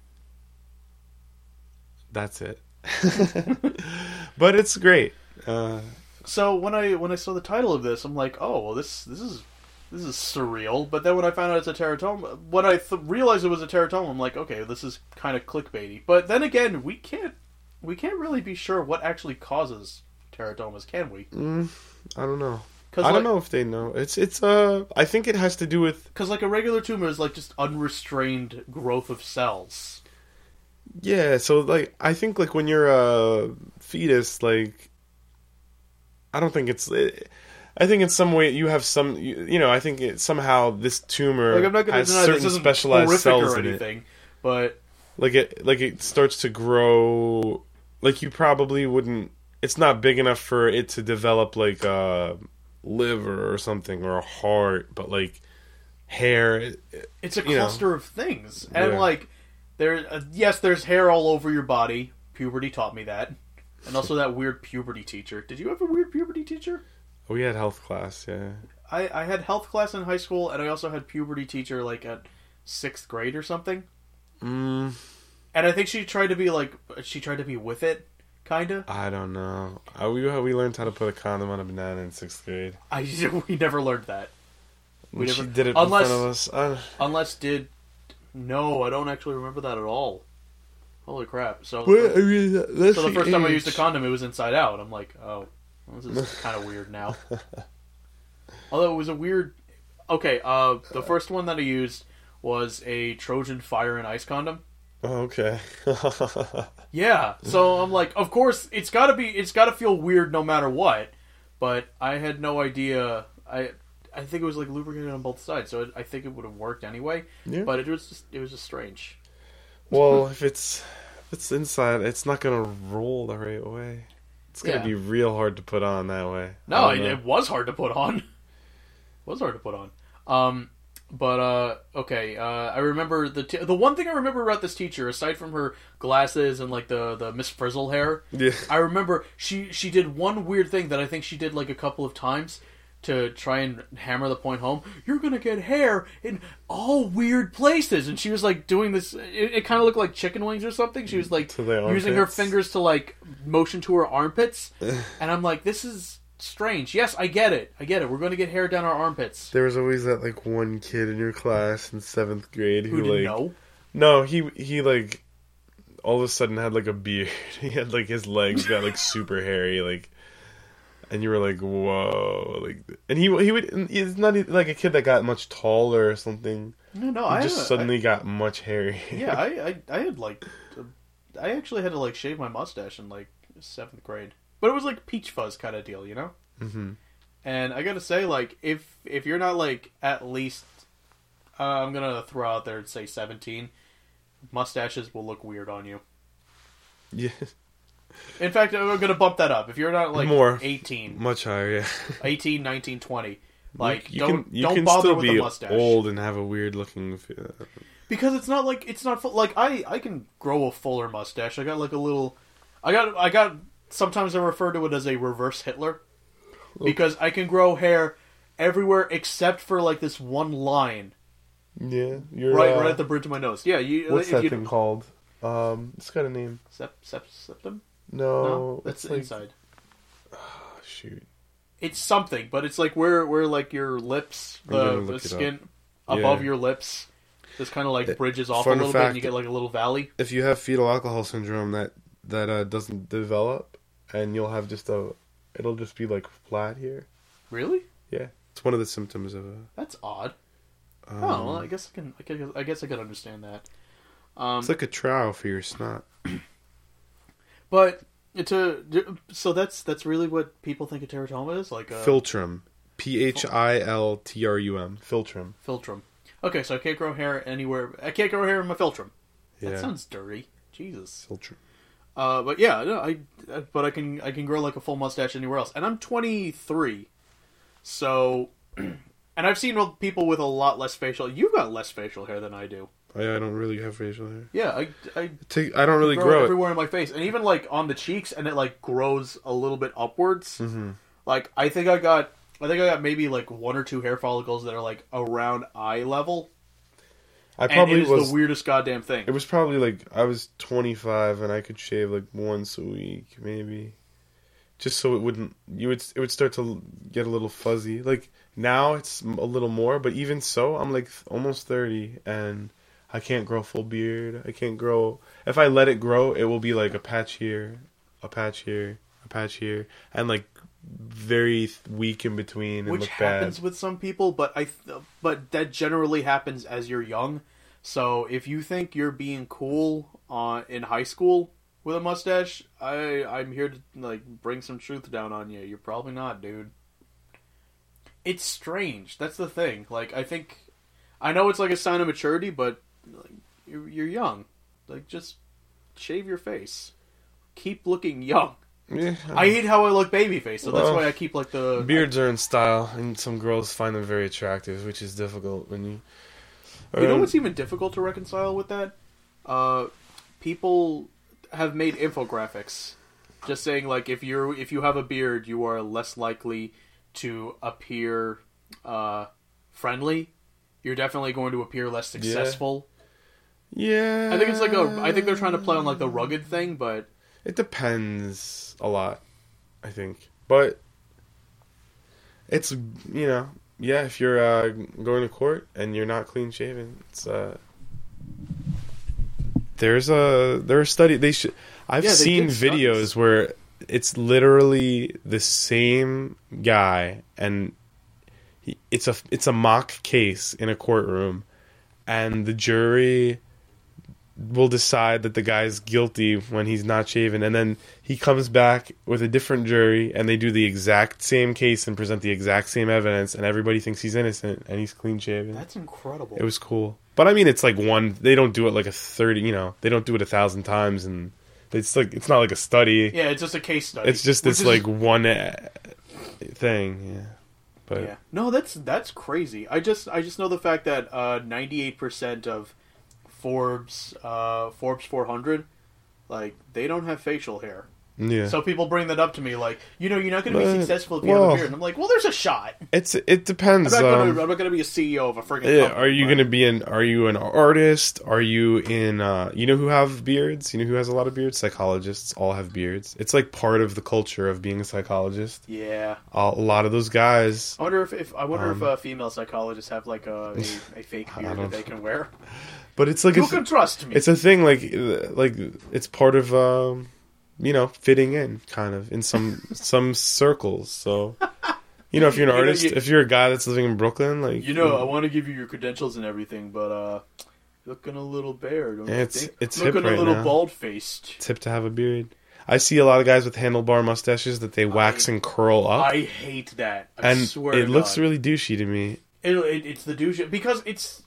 [SPEAKER 2] that's it. But it's great.
[SPEAKER 1] So when I saw the title of this, I'm like, oh, well, this is surreal. But then when I found out it's a teratoma, when I realized it was a teratoma, I'm like, okay, this is kind of clickbaity. But then again, we can't really be sure what actually causes teratomas, can we?
[SPEAKER 2] I don't know. I don't know if they know. It's I think it has to do with,
[SPEAKER 1] because like a regular tumor is like just unrestrained growth of cells.
[SPEAKER 2] Yeah, so like I think like when you're a fetus, like I don't think I think in some way you have some, I think somehow this tumor
[SPEAKER 1] like, I'm not gonna
[SPEAKER 2] has
[SPEAKER 1] deny
[SPEAKER 2] certain specialized cells in it.
[SPEAKER 1] But
[SPEAKER 2] like it starts to grow, like you probably wouldn't. It's not big enough for it to develop like a liver or something or a heart, but like hair.
[SPEAKER 1] It's a cluster of things, and like there's hair all over your body. Puberty taught me that. And also that weird puberty teacher. Did you have a weird puberty teacher?
[SPEAKER 2] We had health class, yeah.
[SPEAKER 1] I had health class in high school, and I also had puberty teacher like at 6th grade or something. And I think she tried to be with it, kinda.
[SPEAKER 2] I don't know. We learned how to put a condom on a banana in 6th grade.
[SPEAKER 1] We never learned that.
[SPEAKER 2] She did it in front of us.
[SPEAKER 1] No, I don't actually remember that at all. Holy crap. So
[SPEAKER 2] the
[SPEAKER 1] first time I used a condom, it was inside out. I'm like, oh, well, this is kind of weird now. Although it was a weird... Okay, the first one that I used was a Trojan Fire and Ice condom.
[SPEAKER 2] Oh, okay.
[SPEAKER 1] Yeah, so I'm like, of course, it's gotta feel weird no matter what, but I had no idea... I think it was like lubricated on both sides, so I think it would have worked anyway. Yeah. But it was just strange.
[SPEAKER 2] Well, if it's inside, it's not gonna roll the right way. It's gonna be real hard to put on that way.
[SPEAKER 1] No, it was hard to put on. Okay. I remember the one thing I remember about this teacher, aside from her glasses and like the Miss Frizzle hair.
[SPEAKER 2] Yeah.
[SPEAKER 1] I remember she did one weird thing that I think she did like a couple of times to try and hammer the point home. You're gonna get hair in all weird places, and she was like doing this. It kind of looked like chicken wings or something. She was like using her fingers to like motion to her armpits, and I'm like, this is strange. Yes, I get it. We're gonna get hair down our armpits.
[SPEAKER 2] There was always that like one kid in your class in 7th grade who
[SPEAKER 1] didn't
[SPEAKER 2] like
[SPEAKER 1] know?
[SPEAKER 2] No, he like all of a sudden had like a beard. He had like his legs got like super hairy, like. And you were like, whoa, like, and he's not like a kid that got much taller or something.
[SPEAKER 1] No,
[SPEAKER 2] he just suddenly got much hairy.
[SPEAKER 1] Yeah, I had like, I actually had to like shave my mustache in like 7th grade, but it was like peach fuzz kind of deal, you know.
[SPEAKER 2] Mm-hmm.
[SPEAKER 1] And I gotta say, like, if you're not like at least, I'm gonna throw out there and say 17, mustaches will look weird on you.
[SPEAKER 2] Yeah.
[SPEAKER 1] In fact, I'm going to bump that up. If you're not, like,
[SPEAKER 2] more,
[SPEAKER 1] 18.
[SPEAKER 2] Much higher, yeah.
[SPEAKER 1] 18, 19, 20. Like,
[SPEAKER 2] you
[SPEAKER 1] don't
[SPEAKER 2] can
[SPEAKER 1] bother
[SPEAKER 2] still
[SPEAKER 1] with
[SPEAKER 2] be
[SPEAKER 1] the mustache.
[SPEAKER 2] old and have a weird looking...
[SPEAKER 1] Because it's not like, it's not full. Like, I can grow a fuller mustache. I got, like, a little... I got sometimes I refer to it as a reverse Hitler. Because I can grow hair everywhere except for, like, this one line.
[SPEAKER 2] Yeah. You're,
[SPEAKER 1] right at the bridge of my nose. Yeah.
[SPEAKER 2] What's that thing called? It's got a name.
[SPEAKER 1] Septum?
[SPEAKER 2] No,
[SPEAKER 1] that's
[SPEAKER 2] like,
[SPEAKER 1] inside.
[SPEAKER 2] Oh, shoot.
[SPEAKER 1] It's something, but it's like where like your lips, the skin above your lips, just kind of like bridges off a little bit, and you get like a little valley.
[SPEAKER 2] If you have fetal alcohol syndrome, that doesn't develop, and you'll have it'll just be like flat here.
[SPEAKER 1] Really?
[SPEAKER 2] Yeah, it's one of the symptoms of
[SPEAKER 1] That's odd. Well, I guess I can understand that.
[SPEAKER 2] It's like a trough for your snot.
[SPEAKER 1] But so that's really what people think a teratoma is, like a
[SPEAKER 2] philtrum, Philtrum, philtrum.
[SPEAKER 1] Philtrum. Okay, so I can't grow hair anywhere. I can't grow hair in my philtrum.
[SPEAKER 2] Yeah.
[SPEAKER 1] That sounds dirty. Jesus.
[SPEAKER 2] Philtrum.
[SPEAKER 1] But yeah, no, I can grow like a full mustache anywhere else, and I'm 23, so, and I've seen people with a lot less facial. You've got less facial hair than I do.
[SPEAKER 2] I don't really have facial hair.
[SPEAKER 1] Yeah, I
[SPEAKER 2] don't really grow it
[SPEAKER 1] everywhere in my face, and even like on the cheeks, and it like grows a little bit upwards.
[SPEAKER 2] Mm-hmm.
[SPEAKER 1] Like I think I got maybe like 1 or 2 hair follicles that are like around eye level. And it is the weirdest goddamn thing.
[SPEAKER 2] It was probably like I was 25 and I could shave like once a week, maybe, just so it would start to get a little fuzzy. Like now it's a little more, but even so, I'm like almost 30 and I can't grow full beard. I can't grow. If I let it grow, it will be like a patch here, a patch here, a patch here, and like very weak in between, and
[SPEAKER 1] which
[SPEAKER 2] look
[SPEAKER 1] happens
[SPEAKER 2] bad.
[SPEAKER 1] with some people. But that generally happens as you're young. So if you think you're being cool in high school with a mustache, I'm here to like bring some truth down on you. You're probably not, dude. It's strange. That's the thing. Like I know it's like a sign of maturity, but like, you're young. Like just shave your face. Keep looking young.
[SPEAKER 2] Yeah,
[SPEAKER 1] I hate how I look baby face, so that's why I keep like the
[SPEAKER 2] beards are in style, and some girls find them very attractive, which is difficult when you.
[SPEAKER 1] You know what's even difficult to reconcile with that? People have made infographics just saying like if you have a beard, you are less likely to appear friendly. You're definitely going to appear less successful.
[SPEAKER 2] Yeah.
[SPEAKER 1] I think it's like I think they're trying to play on like the rugged thing, but
[SPEAKER 2] it depends a lot, I think. But it's, yeah, if you're going to court and you're not clean shaven, it's there are studies I've seen videos where it's literally the same guy, and it's a mock case in a courtroom, and the jury will decide that the guy's guilty when he's not shaven, and then he comes back with a different jury, and they do the exact same case and present the exact same evidence, and everybody thinks he's innocent, and he's clean shaven.
[SPEAKER 1] That's incredible.
[SPEAKER 2] It was cool. But I mean, it's like they don't do it like they don't do it 1,000 times, and it's not like a study.
[SPEAKER 1] Yeah, it's just a case study.
[SPEAKER 2] It's just this like one thing, yeah. But
[SPEAKER 1] yeah. No, that's crazy. I just know the fact that 98% of Forbes 400, like, they don't have facial hair.
[SPEAKER 2] yeah.
[SPEAKER 1] So people bring that up to me, like, you're not going to be successful if you have a beard. And I'm like, well, there's a shot.
[SPEAKER 2] It depends.
[SPEAKER 1] I'm not going to be a CEO of a friggin' company.
[SPEAKER 2] Are you going to be Are you an artist? Are you in? You know who have beards? You know who has a lot of beards? Psychologists all have beards. It's like part of the culture of being a psychologist.
[SPEAKER 1] Yeah.
[SPEAKER 2] A lot of those guys.
[SPEAKER 1] I wonder if female psychologists have like a fake beard that they can wear.
[SPEAKER 2] But it's like
[SPEAKER 1] You can trust me.
[SPEAKER 2] It's a thing like it's part of fitting in kind of in some circles. So if you're an artist, if you're a guy that's living in Brooklyn, like
[SPEAKER 1] I want to give you your credentials and everything, but looking a little bare. Don't you think?
[SPEAKER 2] It's
[SPEAKER 1] looking
[SPEAKER 2] hip right
[SPEAKER 1] a little
[SPEAKER 2] now.
[SPEAKER 1] bald faced.
[SPEAKER 2] It's hip to have a beard. I see a lot of guys with handlebar mustaches that they wax and curl up.
[SPEAKER 1] I hate that. I swear
[SPEAKER 2] it
[SPEAKER 1] to
[SPEAKER 2] looks
[SPEAKER 1] God.
[SPEAKER 2] really douchey to me.
[SPEAKER 1] It's the douche because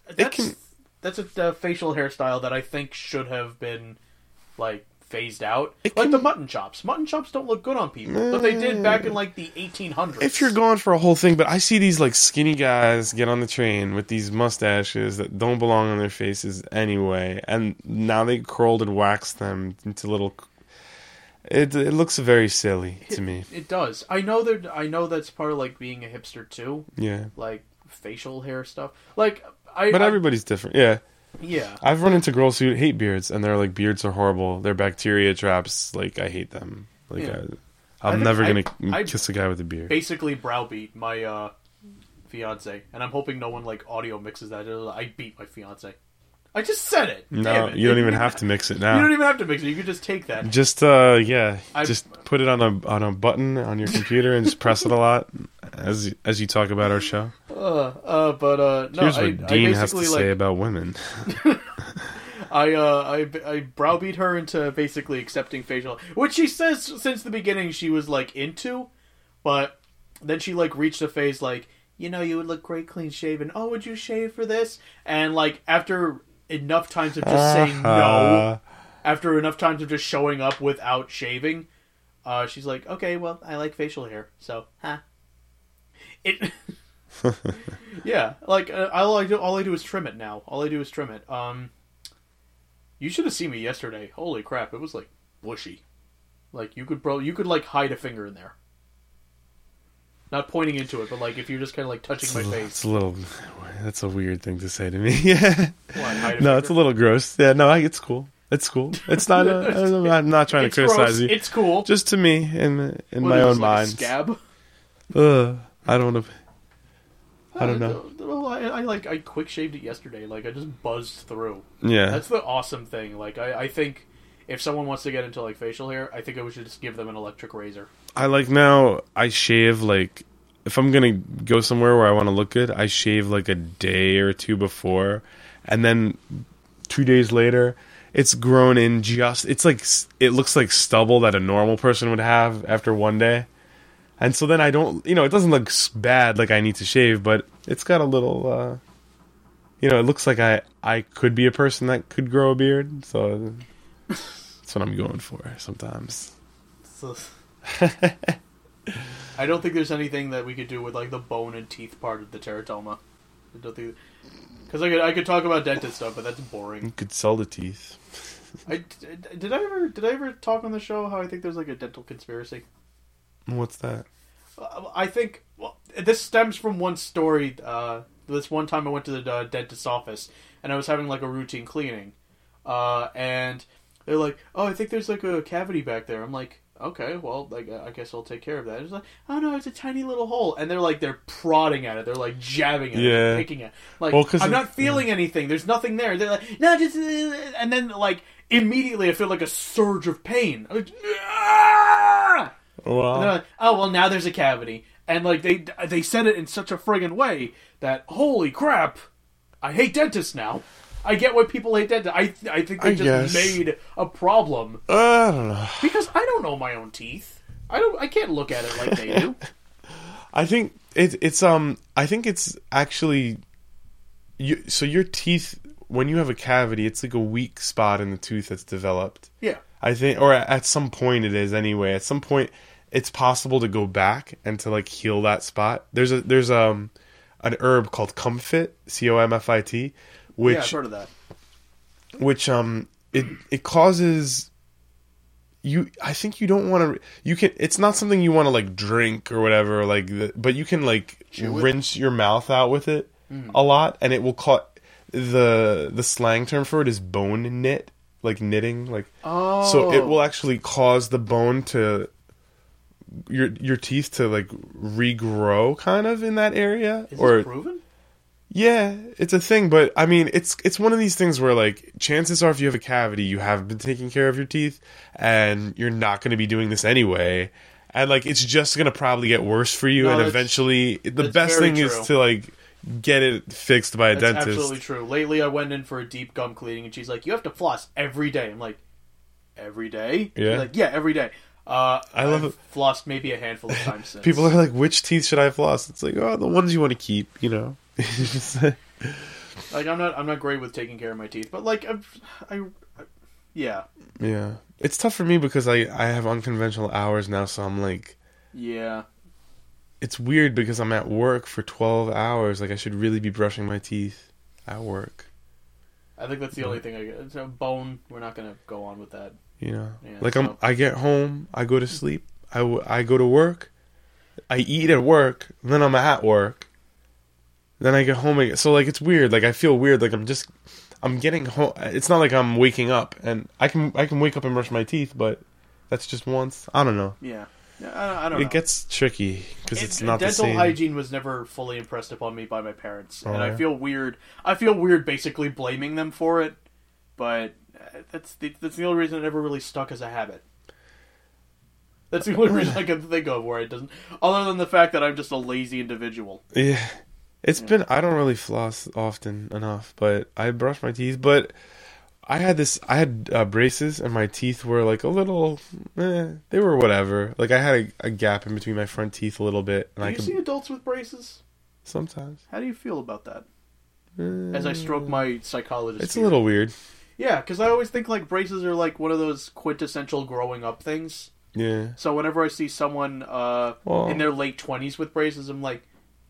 [SPEAKER 1] that's a facial hairstyle that I think should have been like phased out. Like the mutton chops. Mutton chops don't look good on people, but they did back in like the 1800s.
[SPEAKER 2] If you're going for a whole thing, but I see these like skinny guys get on the train with these mustaches that don't belong on their faces anyway, and now they curled and waxed them into little. It looks very silly to me.
[SPEAKER 1] It does. I know that's part of like being a hipster too.
[SPEAKER 2] Yeah.
[SPEAKER 1] Like facial hair stuff. Like
[SPEAKER 2] everybody's different. Yeah.
[SPEAKER 1] Yeah.
[SPEAKER 2] I've run into girls who hate beards, and they're like, beards are horrible. They're bacteria traps. Like, I hate them. Like,
[SPEAKER 1] Yeah.
[SPEAKER 2] I'm never going to kiss a guy with a beard.
[SPEAKER 1] Basically browbeat my fiance, and I'm hoping no one like audio mixes that. I beat my fiance. I just said it.
[SPEAKER 2] No,
[SPEAKER 1] Damn it.
[SPEAKER 2] you don't even have to mix it now.
[SPEAKER 1] You don't even have to mix it. You can just take that.
[SPEAKER 2] Just just put it on a button on your computer and just press it a lot as you talk about our show.
[SPEAKER 1] No.
[SPEAKER 2] Here's what Dean has to say about women.
[SPEAKER 1] I browbeat her into basically accepting facial, which she says since the beginning she was like into, but then she like reached a phase like, you would look great clean shaven. Oh, would you shave for this? And like after enough times of just saying no, after enough times of just showing up without shaving, she's like, okay, well, I like facial hair, so it. Yeah, like all I do is trim it now. All I do is trim it. You should have seen me yesterday. Holy crap, it was like bushy. Like you could like hide a finger in there. Not pointing into it, but like if you're just kind of like touching my face.
[SPEAKER 2] That's a weird thing to say to me. Yeah.
[SPEAKER 1] What,
[SPEAKER 2] no, it's a little gross. Yeah, no, it's cool. It's cool. It's not. I'm not trying to criticize you.
[SPEAKER 1] It's cool.
[SPEAKER 2] Just to me, in my own mind.
[SPEAKER 1] Scab.
[SPEAKER 2] I don't know. I don't know.
[SPEAKER 1] I quick shaved it yesterday. Like I just buzzed through.
[SPEAKER 2] Yeah.
[SPEAKER 1] That's the awesome thing. Like I think if someone wants to get into like facial hair, I think I should just give them an electric razor. I shave like if I'm gonna go somewhere where I want to look good, I shave like a day or two before, and then 2 days later, it's grown in it's like it looks like stubble that a normal person would have after one day, and so then I don't, it doesn't look bad like I need to shave, but it's got a little, it looks like I could be a person that could grow a beard, so that's what I'm going for sometimes. So, I don't think there's anything that we could do with like the bone and teeth part of the teratoma. I don't think, because I could talk about dentist stuff, but that's boring.
[SPEAKER 2] You could sell the teeth.
[SPEAKER 1] Did I ever talk on the show how I think there's like a dental conspiracy?
[SPEAKER 2] What's that?
[SPEAKER 1] I think this stems from one story. This one time I went to the dentist's office and I was having like a routine cleaning, and they're like, "Oh, I think there's like a cavity back there." I'm like, okay, well, like I guess I'll take care of that. It's like, oh no, it's a tiny little hole, and they're prodding at it, they're like jabbing at it, and picking at it. Like, well, I'm not feeling anything. There's nothing there. They're like, no, just, and then like immediately I feel like a surge of pain. I'm like, ah!
[SPEAKER 2] Wow.
[SPEAKER 1] And they're like, oh well, now there's a cavity, And like they said it in such a friggin' way that holy crap, I hate dentists now. I get why people hate dentists. I think they just made a problem.
[SPEAKER 2] I don't know,
[SPEAKER 1] because I don't know my own teeth. I can't look at it like they do.
[SPEAKER 2] I think I think it's actually so your teeth, when you have a cavity, it's like a weak spot in the tooth that's developed.
[SPEAKER 1] Yeah.
[SPEAKER 2] I think, or at some point it is anyway. At some point, it's possible to go back and to like heal that spot. There's an herb called Comfit, COMFIT, which
[SPEAKER 1] I've heard of that.
[SPEAKER 2] Which it causes you. I think you don't want to. You can. It's not something you want to like drink or whatever. Like, but you can like rinse your mouth out with it a lot, and it will cause the slang term for it is bone knit. Like knitting, like so it will actually cause the bone to your teeth to like regrow kind of in that area.
[SPEAKER 1] Is this proven?
[SPEAKER 2] Yeah, it's a thing, but I mean it's one of these things where like chances are if you have a cavity, you haven't been taking care of your teeth and you're not going to be doing this anyway. And like it's just going to probably get worse for you, and eventually the best thing is to like get it fixed by a dentist.
[SPEAKER 1] That's absolutely true. Lately, I went in for a deep gum cleaning, and she's like, "You have to floss every day." I'm like, "Every day?"
[SPEAKER 2] Yeah.
[SPEAKER 1] She's like, "Yeah, every day."
[SPEAKER 2] I love
[SPEAKER 1] I've flossed maybe a handful of times since.
[SPEAKER 2] People are like, "Which teeth should I floss?" It's like, oh, the ones you want to keep, you know.
[SPEAKER 1] Like I'm not great with taking care of my teeth, but like yeah.
[SPEAKER 2] It's tough for me because I have unconventional hours now, so I'm like,
[SPEAKER 1] yeah.
[SPEAKER 2] It's weird because I'm at work for 12 hours. Like, I should really be brushing my teeth at work.
[SPEAKER 1] I think that's the only thing I get. It's a bone. We're not going to go on with that.
[SPEAKER 2] You know?
[SPEAKER 1] Yeah,
[SPEAKER 2] like, I get home, I go to sleep, I go to work, I eat at work, then I'm at work, then I get home again. So, like, it's weird. Like, I feel weird. Like, I'm getting home. It's not like I'm waking up. And I can wake up and brush my teeth, but that's just once. I don't know.
[SPEAKER 1] Yeah. I don't know.
[SPEAKER 2] It gets tricky because it's not the same.
[SPEAKER 1] Dental hygiene was never fully impressed upon me by my parents, and I feel weird. I feel weird basically blaming them for it, but that's the only reason it never really stuck as a habit. That's the only reason I can think of where it doesn't, other than the fact that I'm just a lazy individual.
[SPEAKER 2] Yeah, been. I don't really floss often enough, but I brush my teeth. But I had braces, and my teeth were like a little, they were whatever. Like I had a gap in between my front teeth a little bit. And
[SPEAKER 1] Do you see adults with braces?
[SPEAKER 2] Sometimes.
[SPEAKER 1] How do you feel about that? As I stroke my psychologist
[SPEAKER 2] It's a little weird.
[SPEAKER 1] Yeah, because I always think like braces are like one of those quintessential growing up things.
[SPEAKER 2] Yeah.
[SPEAKER 1] So whenever I see someone in their late 20s with braces, I'm like,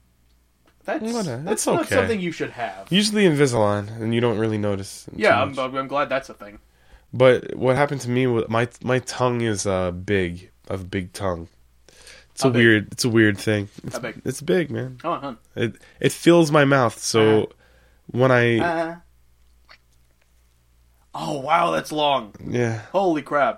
[SPEAKER 1] that's not something you should have.
[SPEAKER 2] Usually Invisalign, and you don't really notice.
[SPEAKER 1] Yeah, I'm glad that's a thing.
[SPEAKER 2] But what happened to me was my tongue is big. I have a big tongue. It's a weird thing.
[SPEAKER 1] How big?
[SPEAKER 2] It's big, man.
[SPEAKER 1] Oh, huh.
[SPEAKER 2] It fills my mouth. So when I
[SPEAKER 1] oh wow, that's long.
[SPEAKER 2] Yeah.
[SPEAKER 1] Holy crap.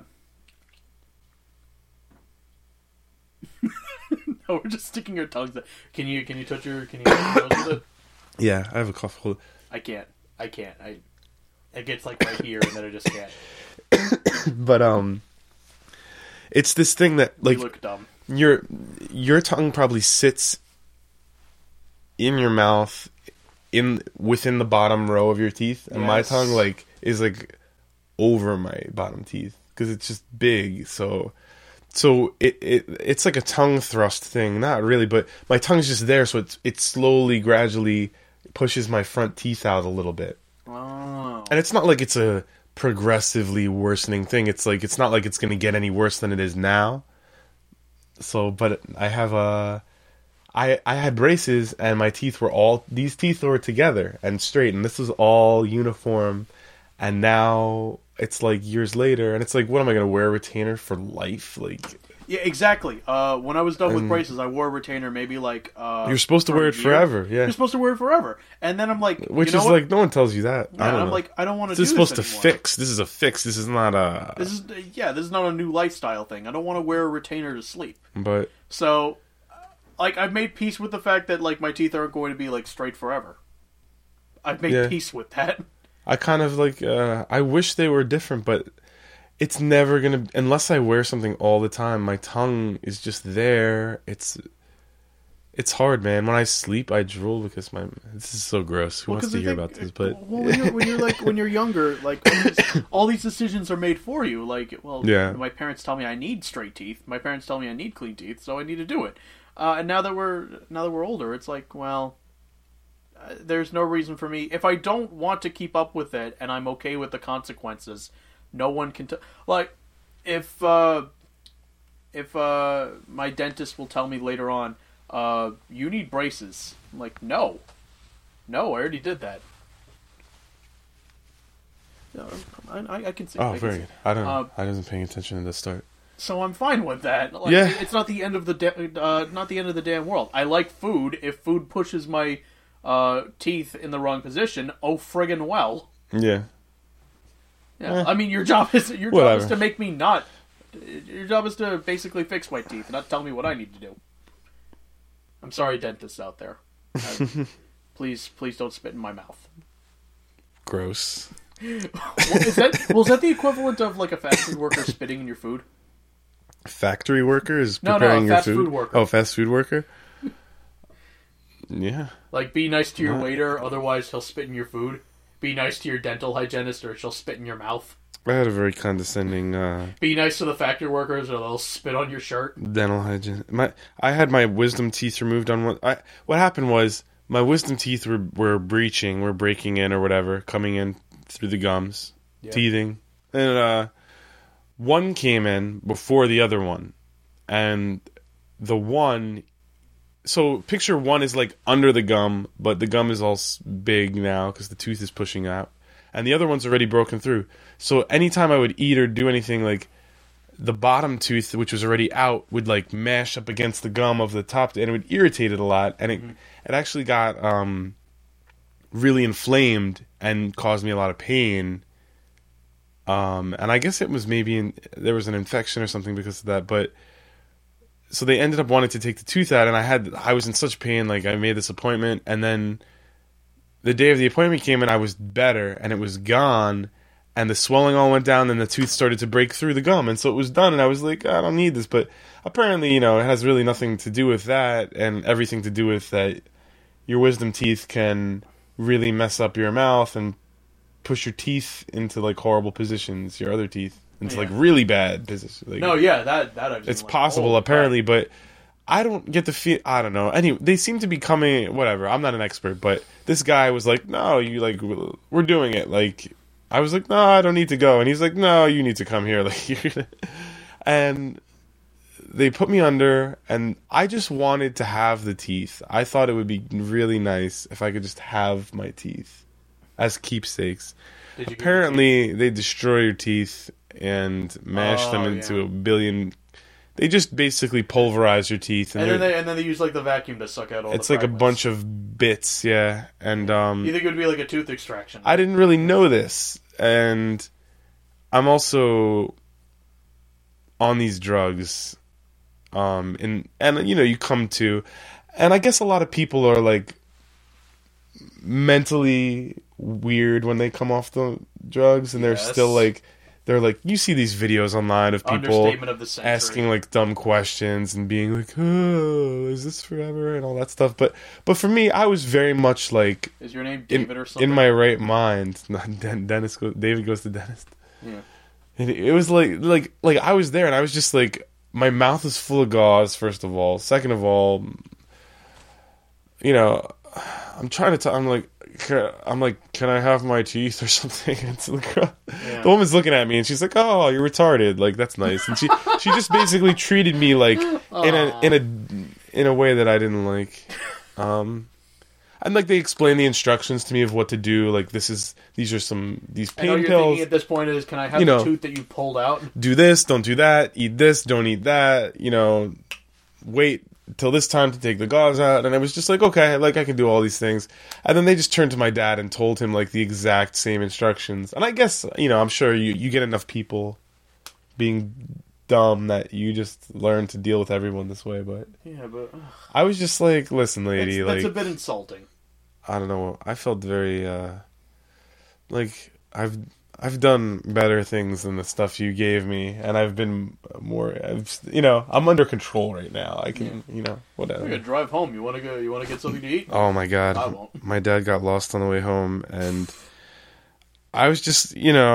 [SPEAKER 1] No, we're just sticking our tongues out. Can you touch your nose with it?
[SPEAKER 2] Yeah, I have a cough. Hold.
[SPEAKER 1] I can't. It gets like right here, and then I just can't.
[SPEAKER 2] But it's this thing that like
[SPEAKER 1] you look dumb.
[SPEAKER 2] Your tongue probably sits in your mouth within the bottom row of your teeth, and my tongue like is like over my bottom teeth because it's just big. So it's like a tongue thrust thing, not really, but my tongue's just there, so it slowly, gradually pushes my front teeth out a little bit.
[SPEAKER 1] Oh.
[SPEAKER 2] And it's not like it's a progressively worsening thing. It's like it's not like it's going to get any worse than it is now. So, but I have I had braces, and my teeth were these teeth were together and straight, and this was all uniform, and now it's like years later, and it's like, what am I going to wear a retainer for life? Like,
[SPEAKER 1] yeah, exactly. When I was done with braces, I wore a retainer maybe like
[SPEAKER 2] you're supposed to wear it forever. Yeah,
[SPEAKER 1] you're supposed to wear it fover, and then I'm like,
[SPEAKER 2] which is like no one tells you that.
[SPEAKER 1] Yeah, I don't know. Like, I don't want to.
[SPEAKER 2] This is supposed to fix. This is a fix. This is not a.
[SPEAKER 1] This is not a new lifestyle thing. I don't want to wear a retainer to sleep.
[SPEAKER 2] But
[SPEAKER 1] so, like, I've made peace with the fact that like my teeth aren't going to be like straight forever. I've made peace with that.
[SPEAKER 2] I kind of like, I wish they were different, but it's never gonna, unless I wear something all the time, my tongue is just there. It's hard, man. When I sleep, I drool because this is so gross. Who wants to hear about this? But
[SPEAKER 1] when you're younger, like all these decisions are made for you. Like, well,
[SPEAKER 2] yeah.
[SPEAKER 1] My parents tell me I need straight teeth. My parents tell me I need clean teeth, so I need to do it. And now that we're older, it's like, well, there's no reason for me if I don't want to keep up with it, and I'm okay with the consequences. No one can like if my dentist will tell me later on, you need braces. I'm like, no, I already did that. I can see.
[SPEAKER 2] Oh, very good. I wasn't paying attention at the start.
[SPEAKER 1] So I'm fine with that. Like,
[SPEAKER 2] yeah,
[SPEAKER 1] it's not the end of the damn world. I like food. If food pushes my teeth in the wrong position, oh friggin' well.
[SPEAKER 2] Yeah.
[SPEAKER 1] Yeah. I mean, your job is to make me not. Your job is to basically fix my teeth, not tell me what I need to do. I'm sorry, dentists out there. Please don't spit in my mouth.
[SPEAKER 2] Gross.
[SPEAKER 1] Was that the equivalent of like a fast food worker spitting in your food?
[SPEAKER 2] Factory worker is preparing your food?
[SPEAKER 1] Food worker.
[SPEAKER 2] Oh, fast food worker? Yeah.
[SPEAKER 1] Like, be nice to your waiter, otherwise he'll spit in your food. Be nice to your dental hygienist, or she'll spit in your mouth.
[SPEAKER 2] I had a very condescending...
[SPEAKER 1] Be nice to the factory workers, or they'll spit on your shirt.
[SPEAKER 2] Dental hygiene. I had my wisdom teeth removed on one... What happened was, my wisdom teeth were breaking in or whatever, coming in through the gums, teething. And one came in before the other one. And the one... So picture one is like under the gum, but the gum is all big now because the tooth is pushing out. And the other one's already broken through. So anytime I would eat or do anything, like the bottom tooth, which was already out, would like mash up against the gum of the top, and it would irritate it a lot. And it actually got really inflamed and caused me a lot of pain. And I guess it was there was an infection or something because of that. But so they ended up wanting to take the tooth out, and I was in such pain. Like, I made this appointment, and then the day of the appointment came, and I was better, and it was gone, and the swelling all went down, and the tooth started to break through the gum, and so it was done, and I was like, I don't need this, but apparently, it has really nothing to do with that, and everything to do with that your wisdom teeth can really mess up your mouth and push your teeth into, like, horrible positions, your other teeth. It's like really bad positions. Like,
[SPEAKER 1] that
[SPEAKER 2] it's possible apparently, but I don't get the feel. I don't know. Anyway, they seem to be coming. Whatever. I'm not an expert, but this guy was like, "No, we're doing it." Like, I was like, "No, I don't need to go," and he's like, "No, you need to come here." Like, and they put me under, and I just wanted to have the teeth. I thought it would be really nice if I could just have my teeth as keepsakes. Apparently, they destroy your teeth and mash them into a billion. They just basically pulverize your teeth,
[SPEAKER 1] and then they use like the vacuum to suck out all.
[SPEAKER 2] It's
[SPEAKER 1] the
[SPEAKER 2] like
[SPEAKER 1] fragments.
[SPEAKER 2] a bunch of bits, yeah. And
[SPEAKER 1] you think it would be like a tooth extraction?
[SPEAKER 2] I didn't really know this, and I'm also on these drugs, and you come to, and I guess a lot of people are like mentally weird when they come off the drugs, and they're still like. They're like, you see these videos online of people asking like dumb questions and being like, "Oh, is this forever?" and all that stuff. But for me, I was very much like,
[SPEAKER 1] is your name David or something?
[SPEAKER 2] In my right mind. David goes to dentist.
[SPEAKER 1] Yeah,
[SPEAKER 2] and it was like I was there, and I was just like, my mouth is full of gauze. First of all, second of all, I'm trying to. I'm like, can I have my teeth or something? And so the woman's looking at me, and she's like, "Oh, you're retarded." Like, that's nice. And she just basically treated me like in a way that I didn't like. And like they explained the instructions to me of what to do. Like, these pain pills.
[SPEAKER 1] Thinking at this point is, can I have the tooth that you pulled out?
[SPEAKER 2] Do this, don't do that. Eat this, don't eat that. Wait till this time to take the gauze out. And I was just like, okay, like I can do all these things. And then they just turned to my dad and told him like the exact same instructions. And I guess, I'm sure you get enough people being dumb that you just learn to deal with everyone this way. But
[SPEAKER 1] yeah, but
[SPEAKER 2] I was just like, listen, lady,
[SPEAKER 1] that's a bit insulting.
[SPEAKER 2] I don't know. I felt very like I've done better things than the stuff you gave me, and I've been more. I'm under control right now. I can, whatever.
[SPEAKER 1] We're gonna drive home. You want to go? You want to get something to eat?
[SPEAKER 2] Oh my god!
[SPEAKER 1] I won't.
[SPEAKER 2] My dad got lost on the way home, and I was just,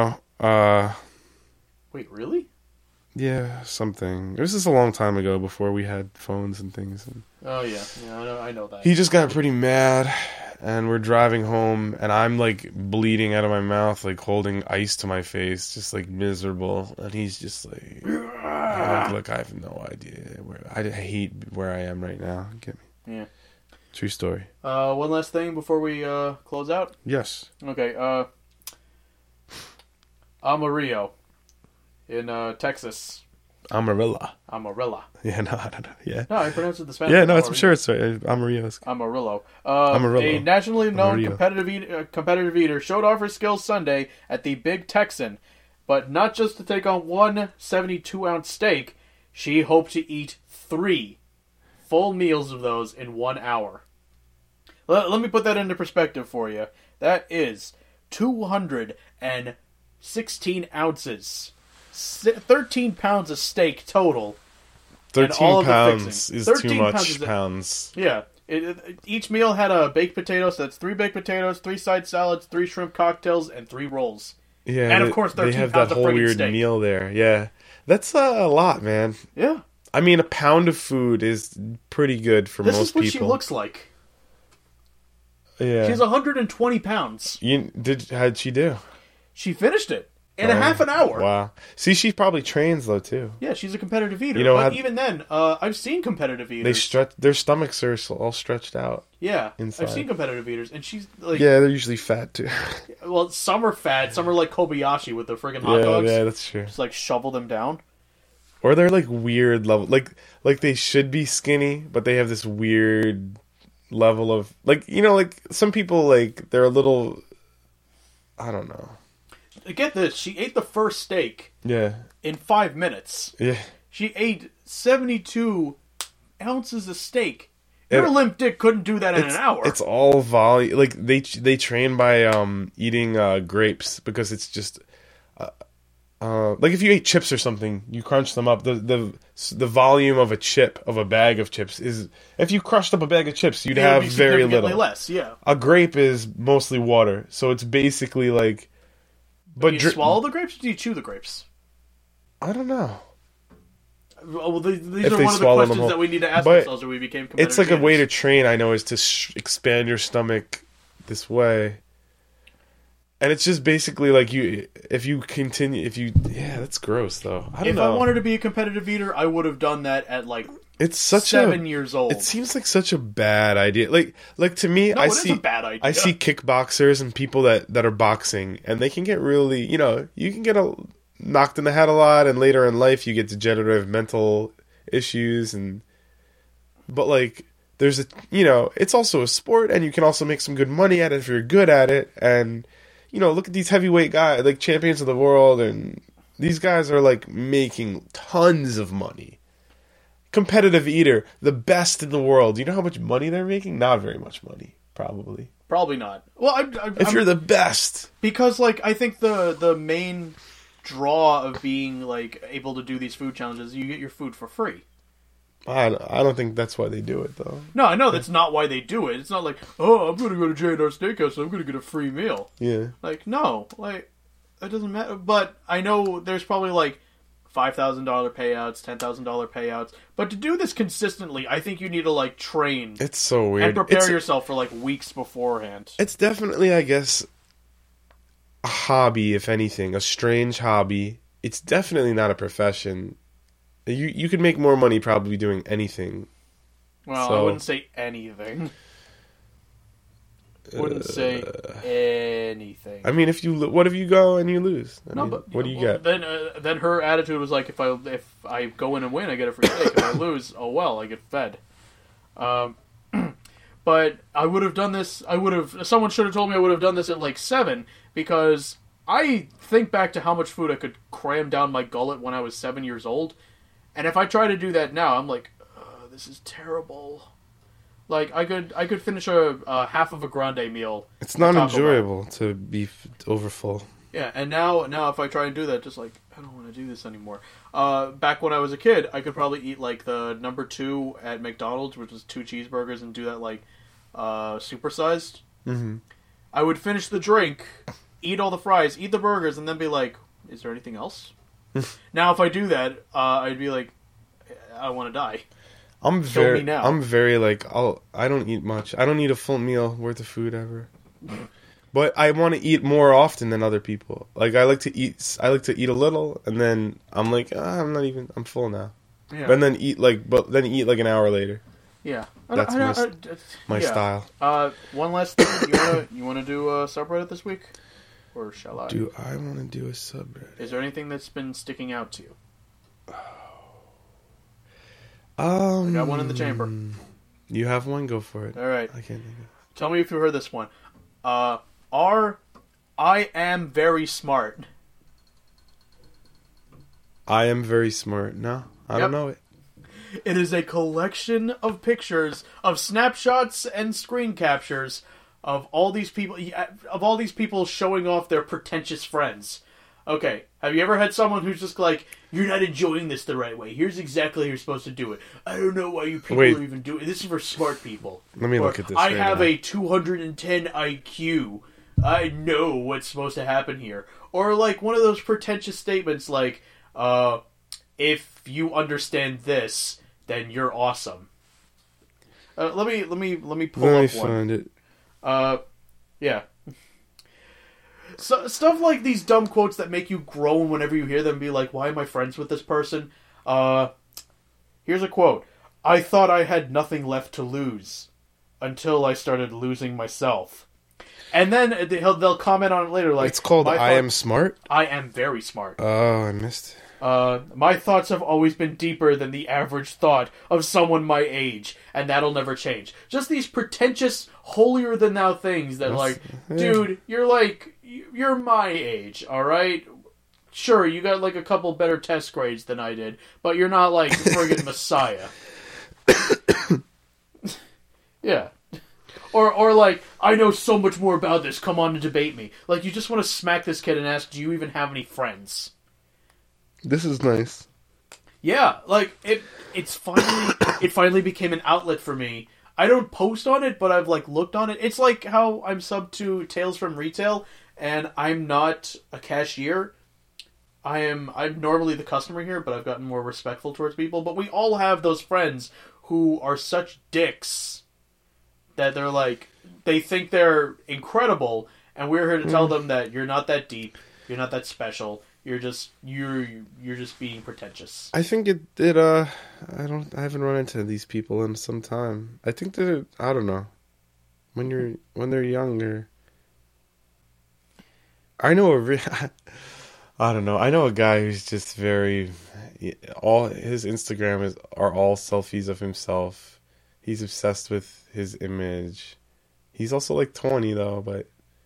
[SPEAKER 1] Wait, really?
[SPEAKER 2] yeah, something. It was just a long time ago before we had phones and things. And
[SPEAKER 1] Oh yeah, I know that.
[SPEAKER 2] he just got pretty mad, and we're driving home, and I'm like bleeding out of my mouth, like holding ice to my face, just like miserable. And he's just like, look, I have no idea I hate where I am right now. Get me?
[SPEAKER 1] Yeah.
[SPEAKER 2] True story.
[SPEAKER 1] One last thing before we close out.
[SPEAKER 2] Yes.
[SPEAKER 1] Okay. Amarillo in Texas.
[SPEAKER 2] Amarillo.
[SPEAKER 1] Amarillo.
[SPEAKER 2] Yeah, no, I don't know. Yeah.
[SPEAKER 1] No, I pronounced it the Spanish.
[SPEAKER 2] Yeah, no, I'm sure it's right. Amarillo.
[SPEAKER 1] Amarillo.
[SPEAKER 2] Amarillo.
[SPEAKER 1] A nationally known
[SPEAKER 2] Amarillo.
[SPEAKER 1] competitive eater showed off her skills Sunday at the Big Texan, but not just to take on one 72-ounce steak. She hoped to eat 3 full meals of those in 1 hour. Let me put that into perspective for you. That is 216 ounces. 13 pounds of steak total.
[SPEAKER 2] 13 pounds is
[SPEAKER 1] 13
[SPEAKER 2] too much
[SPEAKER 1] pounds is-
[SPEAKER 2] pounds.
[SPEAKER 1] Yeah. Each meal had a baked potato, so that's 3 baked potatoes, 3 side salads, 3 shrimp cocktails, and 3 rolls.
[SPEAKER 2] Yeah,
[SPEAKER 1] And, of course, 13
[SPEAKER 2] they have
[SPEAKER 1] pounds
[SPEAKER 2] that
[SPEAKER 1] of
[SPEAKER 2] whole
[SPEAKER 1] friggin'
[SPEAKER 2] weird
[SPEAKER 1] steak.
[SPEAKER 2] meal there. Yeah, that's a lot, man.
[SPEAKER 1] Yeah.
[SPEAKER 2] I mean, a pound of food is pretty good for
[SPEAKER 1] This
[SPEAKER 2] most
[SPEAKER 1] is what
[SPEAKER 2] people.
[SPEAKER 1] she looks like.
[SPEAKER 2] Yeah.
[SPEAKER 1] She's 120 pounds.
[SPEAKER 2] How'd she do?
[SPEAKER 1] She finished it in a half an hour.
[SPEAKER 2] Wow. See, she probably trains though too.
[SPEAKER 1] Yeah, she's a competitive eater.
[SPEAKER 2] You know,
[SPEAKER 1] but even then, I've seen competitive
[SPEAKER 2] They
[SPEAKER 1] eaters.
[SPEAKER 2] stretch their stomachs are all stretched out.
[SPEAKER 1] Yeah,
[SPEAKER 2] inside.
[SPEAKER 1] I've seen competitive eaters, and she's like,
[SPEAKER 2] Yeah, they're usually fat too.
[SPEAKER 1] well, some are fat, some are like Kobayashi with the friggin' hot dogs.
[SPEAKER 2] Yeah, that's true.
[SPEAKER 1] Just like shovel them down.
[SPEAKER 2] Or they're like weird level, like they should be skinny, but they have this weird level of like some people like they're a little. I don't know.
[SPEAKER 1] Get this, she ate the first steak
[SPEAKER 2] Yeah.
[SPEAKER 1] in 5 minutes.
[SPEAKER 2] Yeah.
[SPEAKER 1] She ate 72 ounces of steak. Your limp dick couldn't do that in an hour.
[SPEAKER 2] It's all volume. Like they train by eating grapes because it's just like if you ate chips or something, you crunch them up. The volume of a bag of chips is if you crushed up a bag of chips, you'd
[SPEAKER 1] It would
[SPEAKER 2] have
[SPEAKER 1] be
[SPEAKER 2] very
[SPEAKER 1] significantly
[SPEAKER 2] little.
[SPEAKER 1] less. Yeah.
[SPEAKER 2] A grape is mostly water, so it's basically like. But
[SPEAKER 1] Do you swallow the grapes or do you chew the grapes?
[SPEAKER 2] I don't know.
[SPEAKER 1] Well, these
[SPEAKER 2] If
[SPEAKER 1] are
[SPEAKER 2] they
[SPEAKER 1] one of the
[SPEAKER 2] swallow them
[SPEAKER 1] questions
[SPEAKER 2] whole.
[SPEAKER 1] that we need to ask
[SPEAKER 2] But
[SPEAKER 1] ourselves when we became competitive
[SPEAKER 2] It's like a way to
[SPEAKER 1] eaters.
[SPEAKER 2] train. I know is to expand your stomach this way, and it's just basically like yeah, that's gross though. I don't
[SPEAKER 1] If
[SPEAKER 2] know.
[SPEAKER 1] I wanted to be a competitive eater, I would have done that at like
[SPEAKER 2] It's such
[SPEAKER 1] 7 years old.
[SPEAKER 2] It seems like such a bad idea. Like to me,
[SPEAKER 1] No,
[SPEAKER 2] I
[SPEAKER 1] it is
[SPEAKER 2] see
[SPEAKER 1] a bad idea.
[SPEAKER 2] I see kickboxers and people that are boxing, and they can get really, you can get knocked in the head a lot, and later in life you get degenerative mental issues, but like there's it's also a sport, and you can also make some good money at it if you're good at it, and look at these heavyweight guys, like champions of the world, and these guys are like making tons of money. Competitive eater, the best in the world. You know how much money they're making? Not very much money, probably.
[SPEAKER 1] Probably not. Well,
[SPEAKER 2] If you're the best.
[SPEAKER 1] because like I think the main draw of being like able to do these food challenges, you get your food for free.
[SPEAKER 2] I don't think that's why they do it, though.
[SPEAKER 1] No, I know that's not why they do it. It's not like, oh, I'm going to go to J&R Steakhouse, so I'm going to get a free meal.
[SPEAKER 2] Yeah.
[SPEAKER 1] Like, no, like that doesn't matter. But I know there's probably like $5,000 payouts, $10,000 payouts. But to do this consistently, I think you need to like train
[SPEAKER 2] It's so weird.
[SPEAKER 1] and prepare yourself for like weeks beforehand.
[SPEAKER 2] It's definitely, I guess, a hobby, if anything. A strange hobby. It's definitely not a profession. You could make more money probably doing anything.
[SPEAKER 1] Well,
[SPEAKER 2] So-
[SPEAKER 1] I wouldn't say anything. Wouldn't say anything.
[SPEAKER 2] I mean, what if you go and you lose? I
[SPEAKER 1] No,
[SPEAKER 2] mean,
[SPEAKER 1] but
[SPEAKER 2] what do you
[SPEAKER 1] well,
[SPEAKER 2] get?
[SPEAKER 1] Then her attitude was like, if I go in and win, I get a free steak. If I lose, oh well, I get fed. But I would have done this. Someone should have told me I would have done this at like 7, because I think back to how much food I could cram down my gullet when I was 7 years old, and if I try to do that now, I'm like, this is terrible. Like I could finish a half of a grande meal.
[SPEAKER 2] It's not
[SPEAKER 1] at Taco Bell.
[SPEAKER 2] enjoyable to be overfull.
[SPEAKER 1] Yeah, and now if I try and do that, just like, I don't want to do this anymore. Back when I was a kid, I could probably eat like the number 2 at McDonald's, which was 2 cheeseburgers, and do that like supersized.
[SPEAKER 2] Mm-hmm.
[SPEAKER 1] I would finish the drink, eat all the fries, eat the burgers, and then be like, is there anything else? Now, if I do that, I'd be like, I want to die.
[SPEAKER 2] I'm very like, I don't eat much. I don't eat a full meal worth of food ever. But I want to eat more often than other people. Like, I like to eat a little, and then I'm like, I'm full now.
[SPEAKER 1] Yeah.
[SPEAKER 2] But then eat like an hour later.
[SPEAKER 1] Yeah.
[SPEAKER 2] That's my style.
[SPEAKER 1] One last thing. You want to do a subreddit this week? Or shall I?
[SPEAKER 2] Do I want to do a subreddit?
[SPEAKER 1] Is there anything that's been sticking out to you?
[SPEAKER 2] I
[SPEAKER 1] got one in the chamber.
[SPEAKER 2] You have one? Go for it.
[SPEAKER 1] All right.
[SPEAKER 2] I can't think of it.
[SPEAKER 1] Tell me if you heard this one. I am very smart.
[SPEAKER 2] I am very smart. No, I don't know it.
[SPEAKER 1] It is a collection of pictures, of snapshots and screen captures of all these people showing off their pretentious friends. Okay, have you ever had someone who's just like, you're not enjoying this the right way. Here's exactly how you're supposed to do it. I don't know why you people are even doing it. This is for smart people.
[SPEAKER 2] Let me look at this.
[SPEAKER 1] I have a 210 IQ. I know what's supposed to happen here. Or like one of those pretentious statements like, if you understand this, then you're awesome. Let me pull up one.
[SPEAKER 2] Find it.
[SPEAKER 1] Yeah. So, stuff like these dumb quotes that make you groan whenever you hear them, be like, why am I friends with this person? Here's a quote. I thought I had nothing left to lose until I started losing myself. And then they'll comment on it later like...
[SPEAKER 2] It's called I Am Smart?
[SPEAKER 1] I am very smart.
[SPEAKER 2] Oh, I missed it.
[SPEAKER 1] My thoughts have always been deeper than the average thought of someone my age, and that'll never change. Just these pretentious, holier-than-thou things that, dude, you're my age, alright? Sure, you got, like, a couple better test grades than I did, but you're not, like, friggin' Messiah. Yeah. Or like, I know so much more about this, come on and debate me. Like, you just want to smack this kid and ask, do you even have any friends?
[SPEAKER 2] This is nice.
[SPEAKER 1] Yeah, like, it finally became an outlet for me. I don't post on it, but I've, like, looked on it. It's like how I'm sub to Tales from Retail, and I'm not a cashier. I'm normally the customer here, but I've gotten more respectful towards people. But we all have those friends who are such dicks that they're like, they think they're incredible, and we're here to tell them that you're not that deep, you're not that special, you're just being pretentious.
[SPEAKER 2] I think I haven't run into these people in some time. I think that I don't know. When they're younger. I know I don't know. I know a guy who's just all his Instagram are all selfies of himself. He's obsessed with his image. He's also like 20 though, but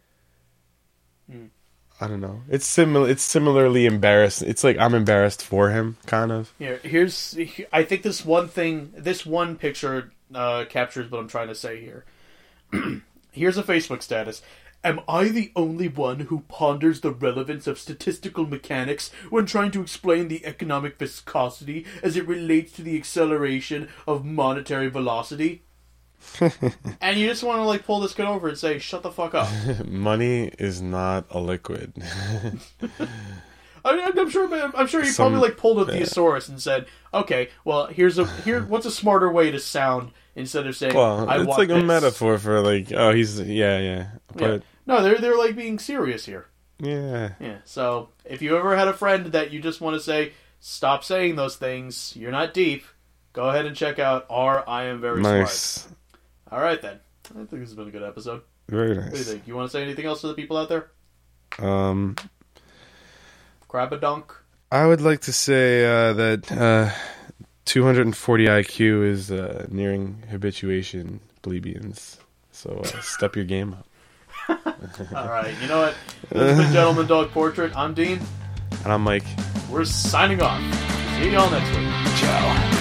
[SPEAKER 2] I don't know. It's similarly embarrassing. It's like I'm embarrassed for him, kind of.
[SPEAKER 1] Yeah, I think this one picture captures what I'm trying to say here. Here's a Facebook status. Am I the only one who ponders the relevance of statistical mechanics when trying to explain the economic viscosity as it relates to the acceleration of monetary velocity? And you just want to like pull this kid over and say, shut the fuck up.
[SPEAKER 2] Money is not a liquid.
[SPEAKER 1] I'm sure he probably like pulled a thesaurus and said, okay, well what's a smarter way to sound instead of saying,
[SPEAKER 2] well,
[SPEAKER 1] I
[SPEAKER 2] it's
[SPEAKER 1] want
[SPEAKER 2] like
[SPEAKER 1] this.
[SPEAKER 2] A metaphor for like, oh, he's yeah. But
[SPEAKER 1] no, they're like being serious here.
[SPEAKER 2] Yeah.
[SPEAKER 1] So if you ever had a friend that you just want to say, stop saying those things, you're not deep, go ahead and check out I Am Very Smart. All right then. I think this has been a good episode.
[SPEAKER 2] Very nice.
[SPEAKER 1] What do you think? You want to say anything else to the people out there? Grab-a-dunk.
[SPEAKER 2] I would like to say that 240 IQ is nearing habituation, plebeians. So step your game up.
[SPEAKER 1] All right. You know what? This has been Gentleman Dog Portrait. I'm Dean.
[SPEAKER 2] And I'm Mike.
[SPEAKER 1] We're signing off. See y'all next week.
[SPEAKER 2] Ciao.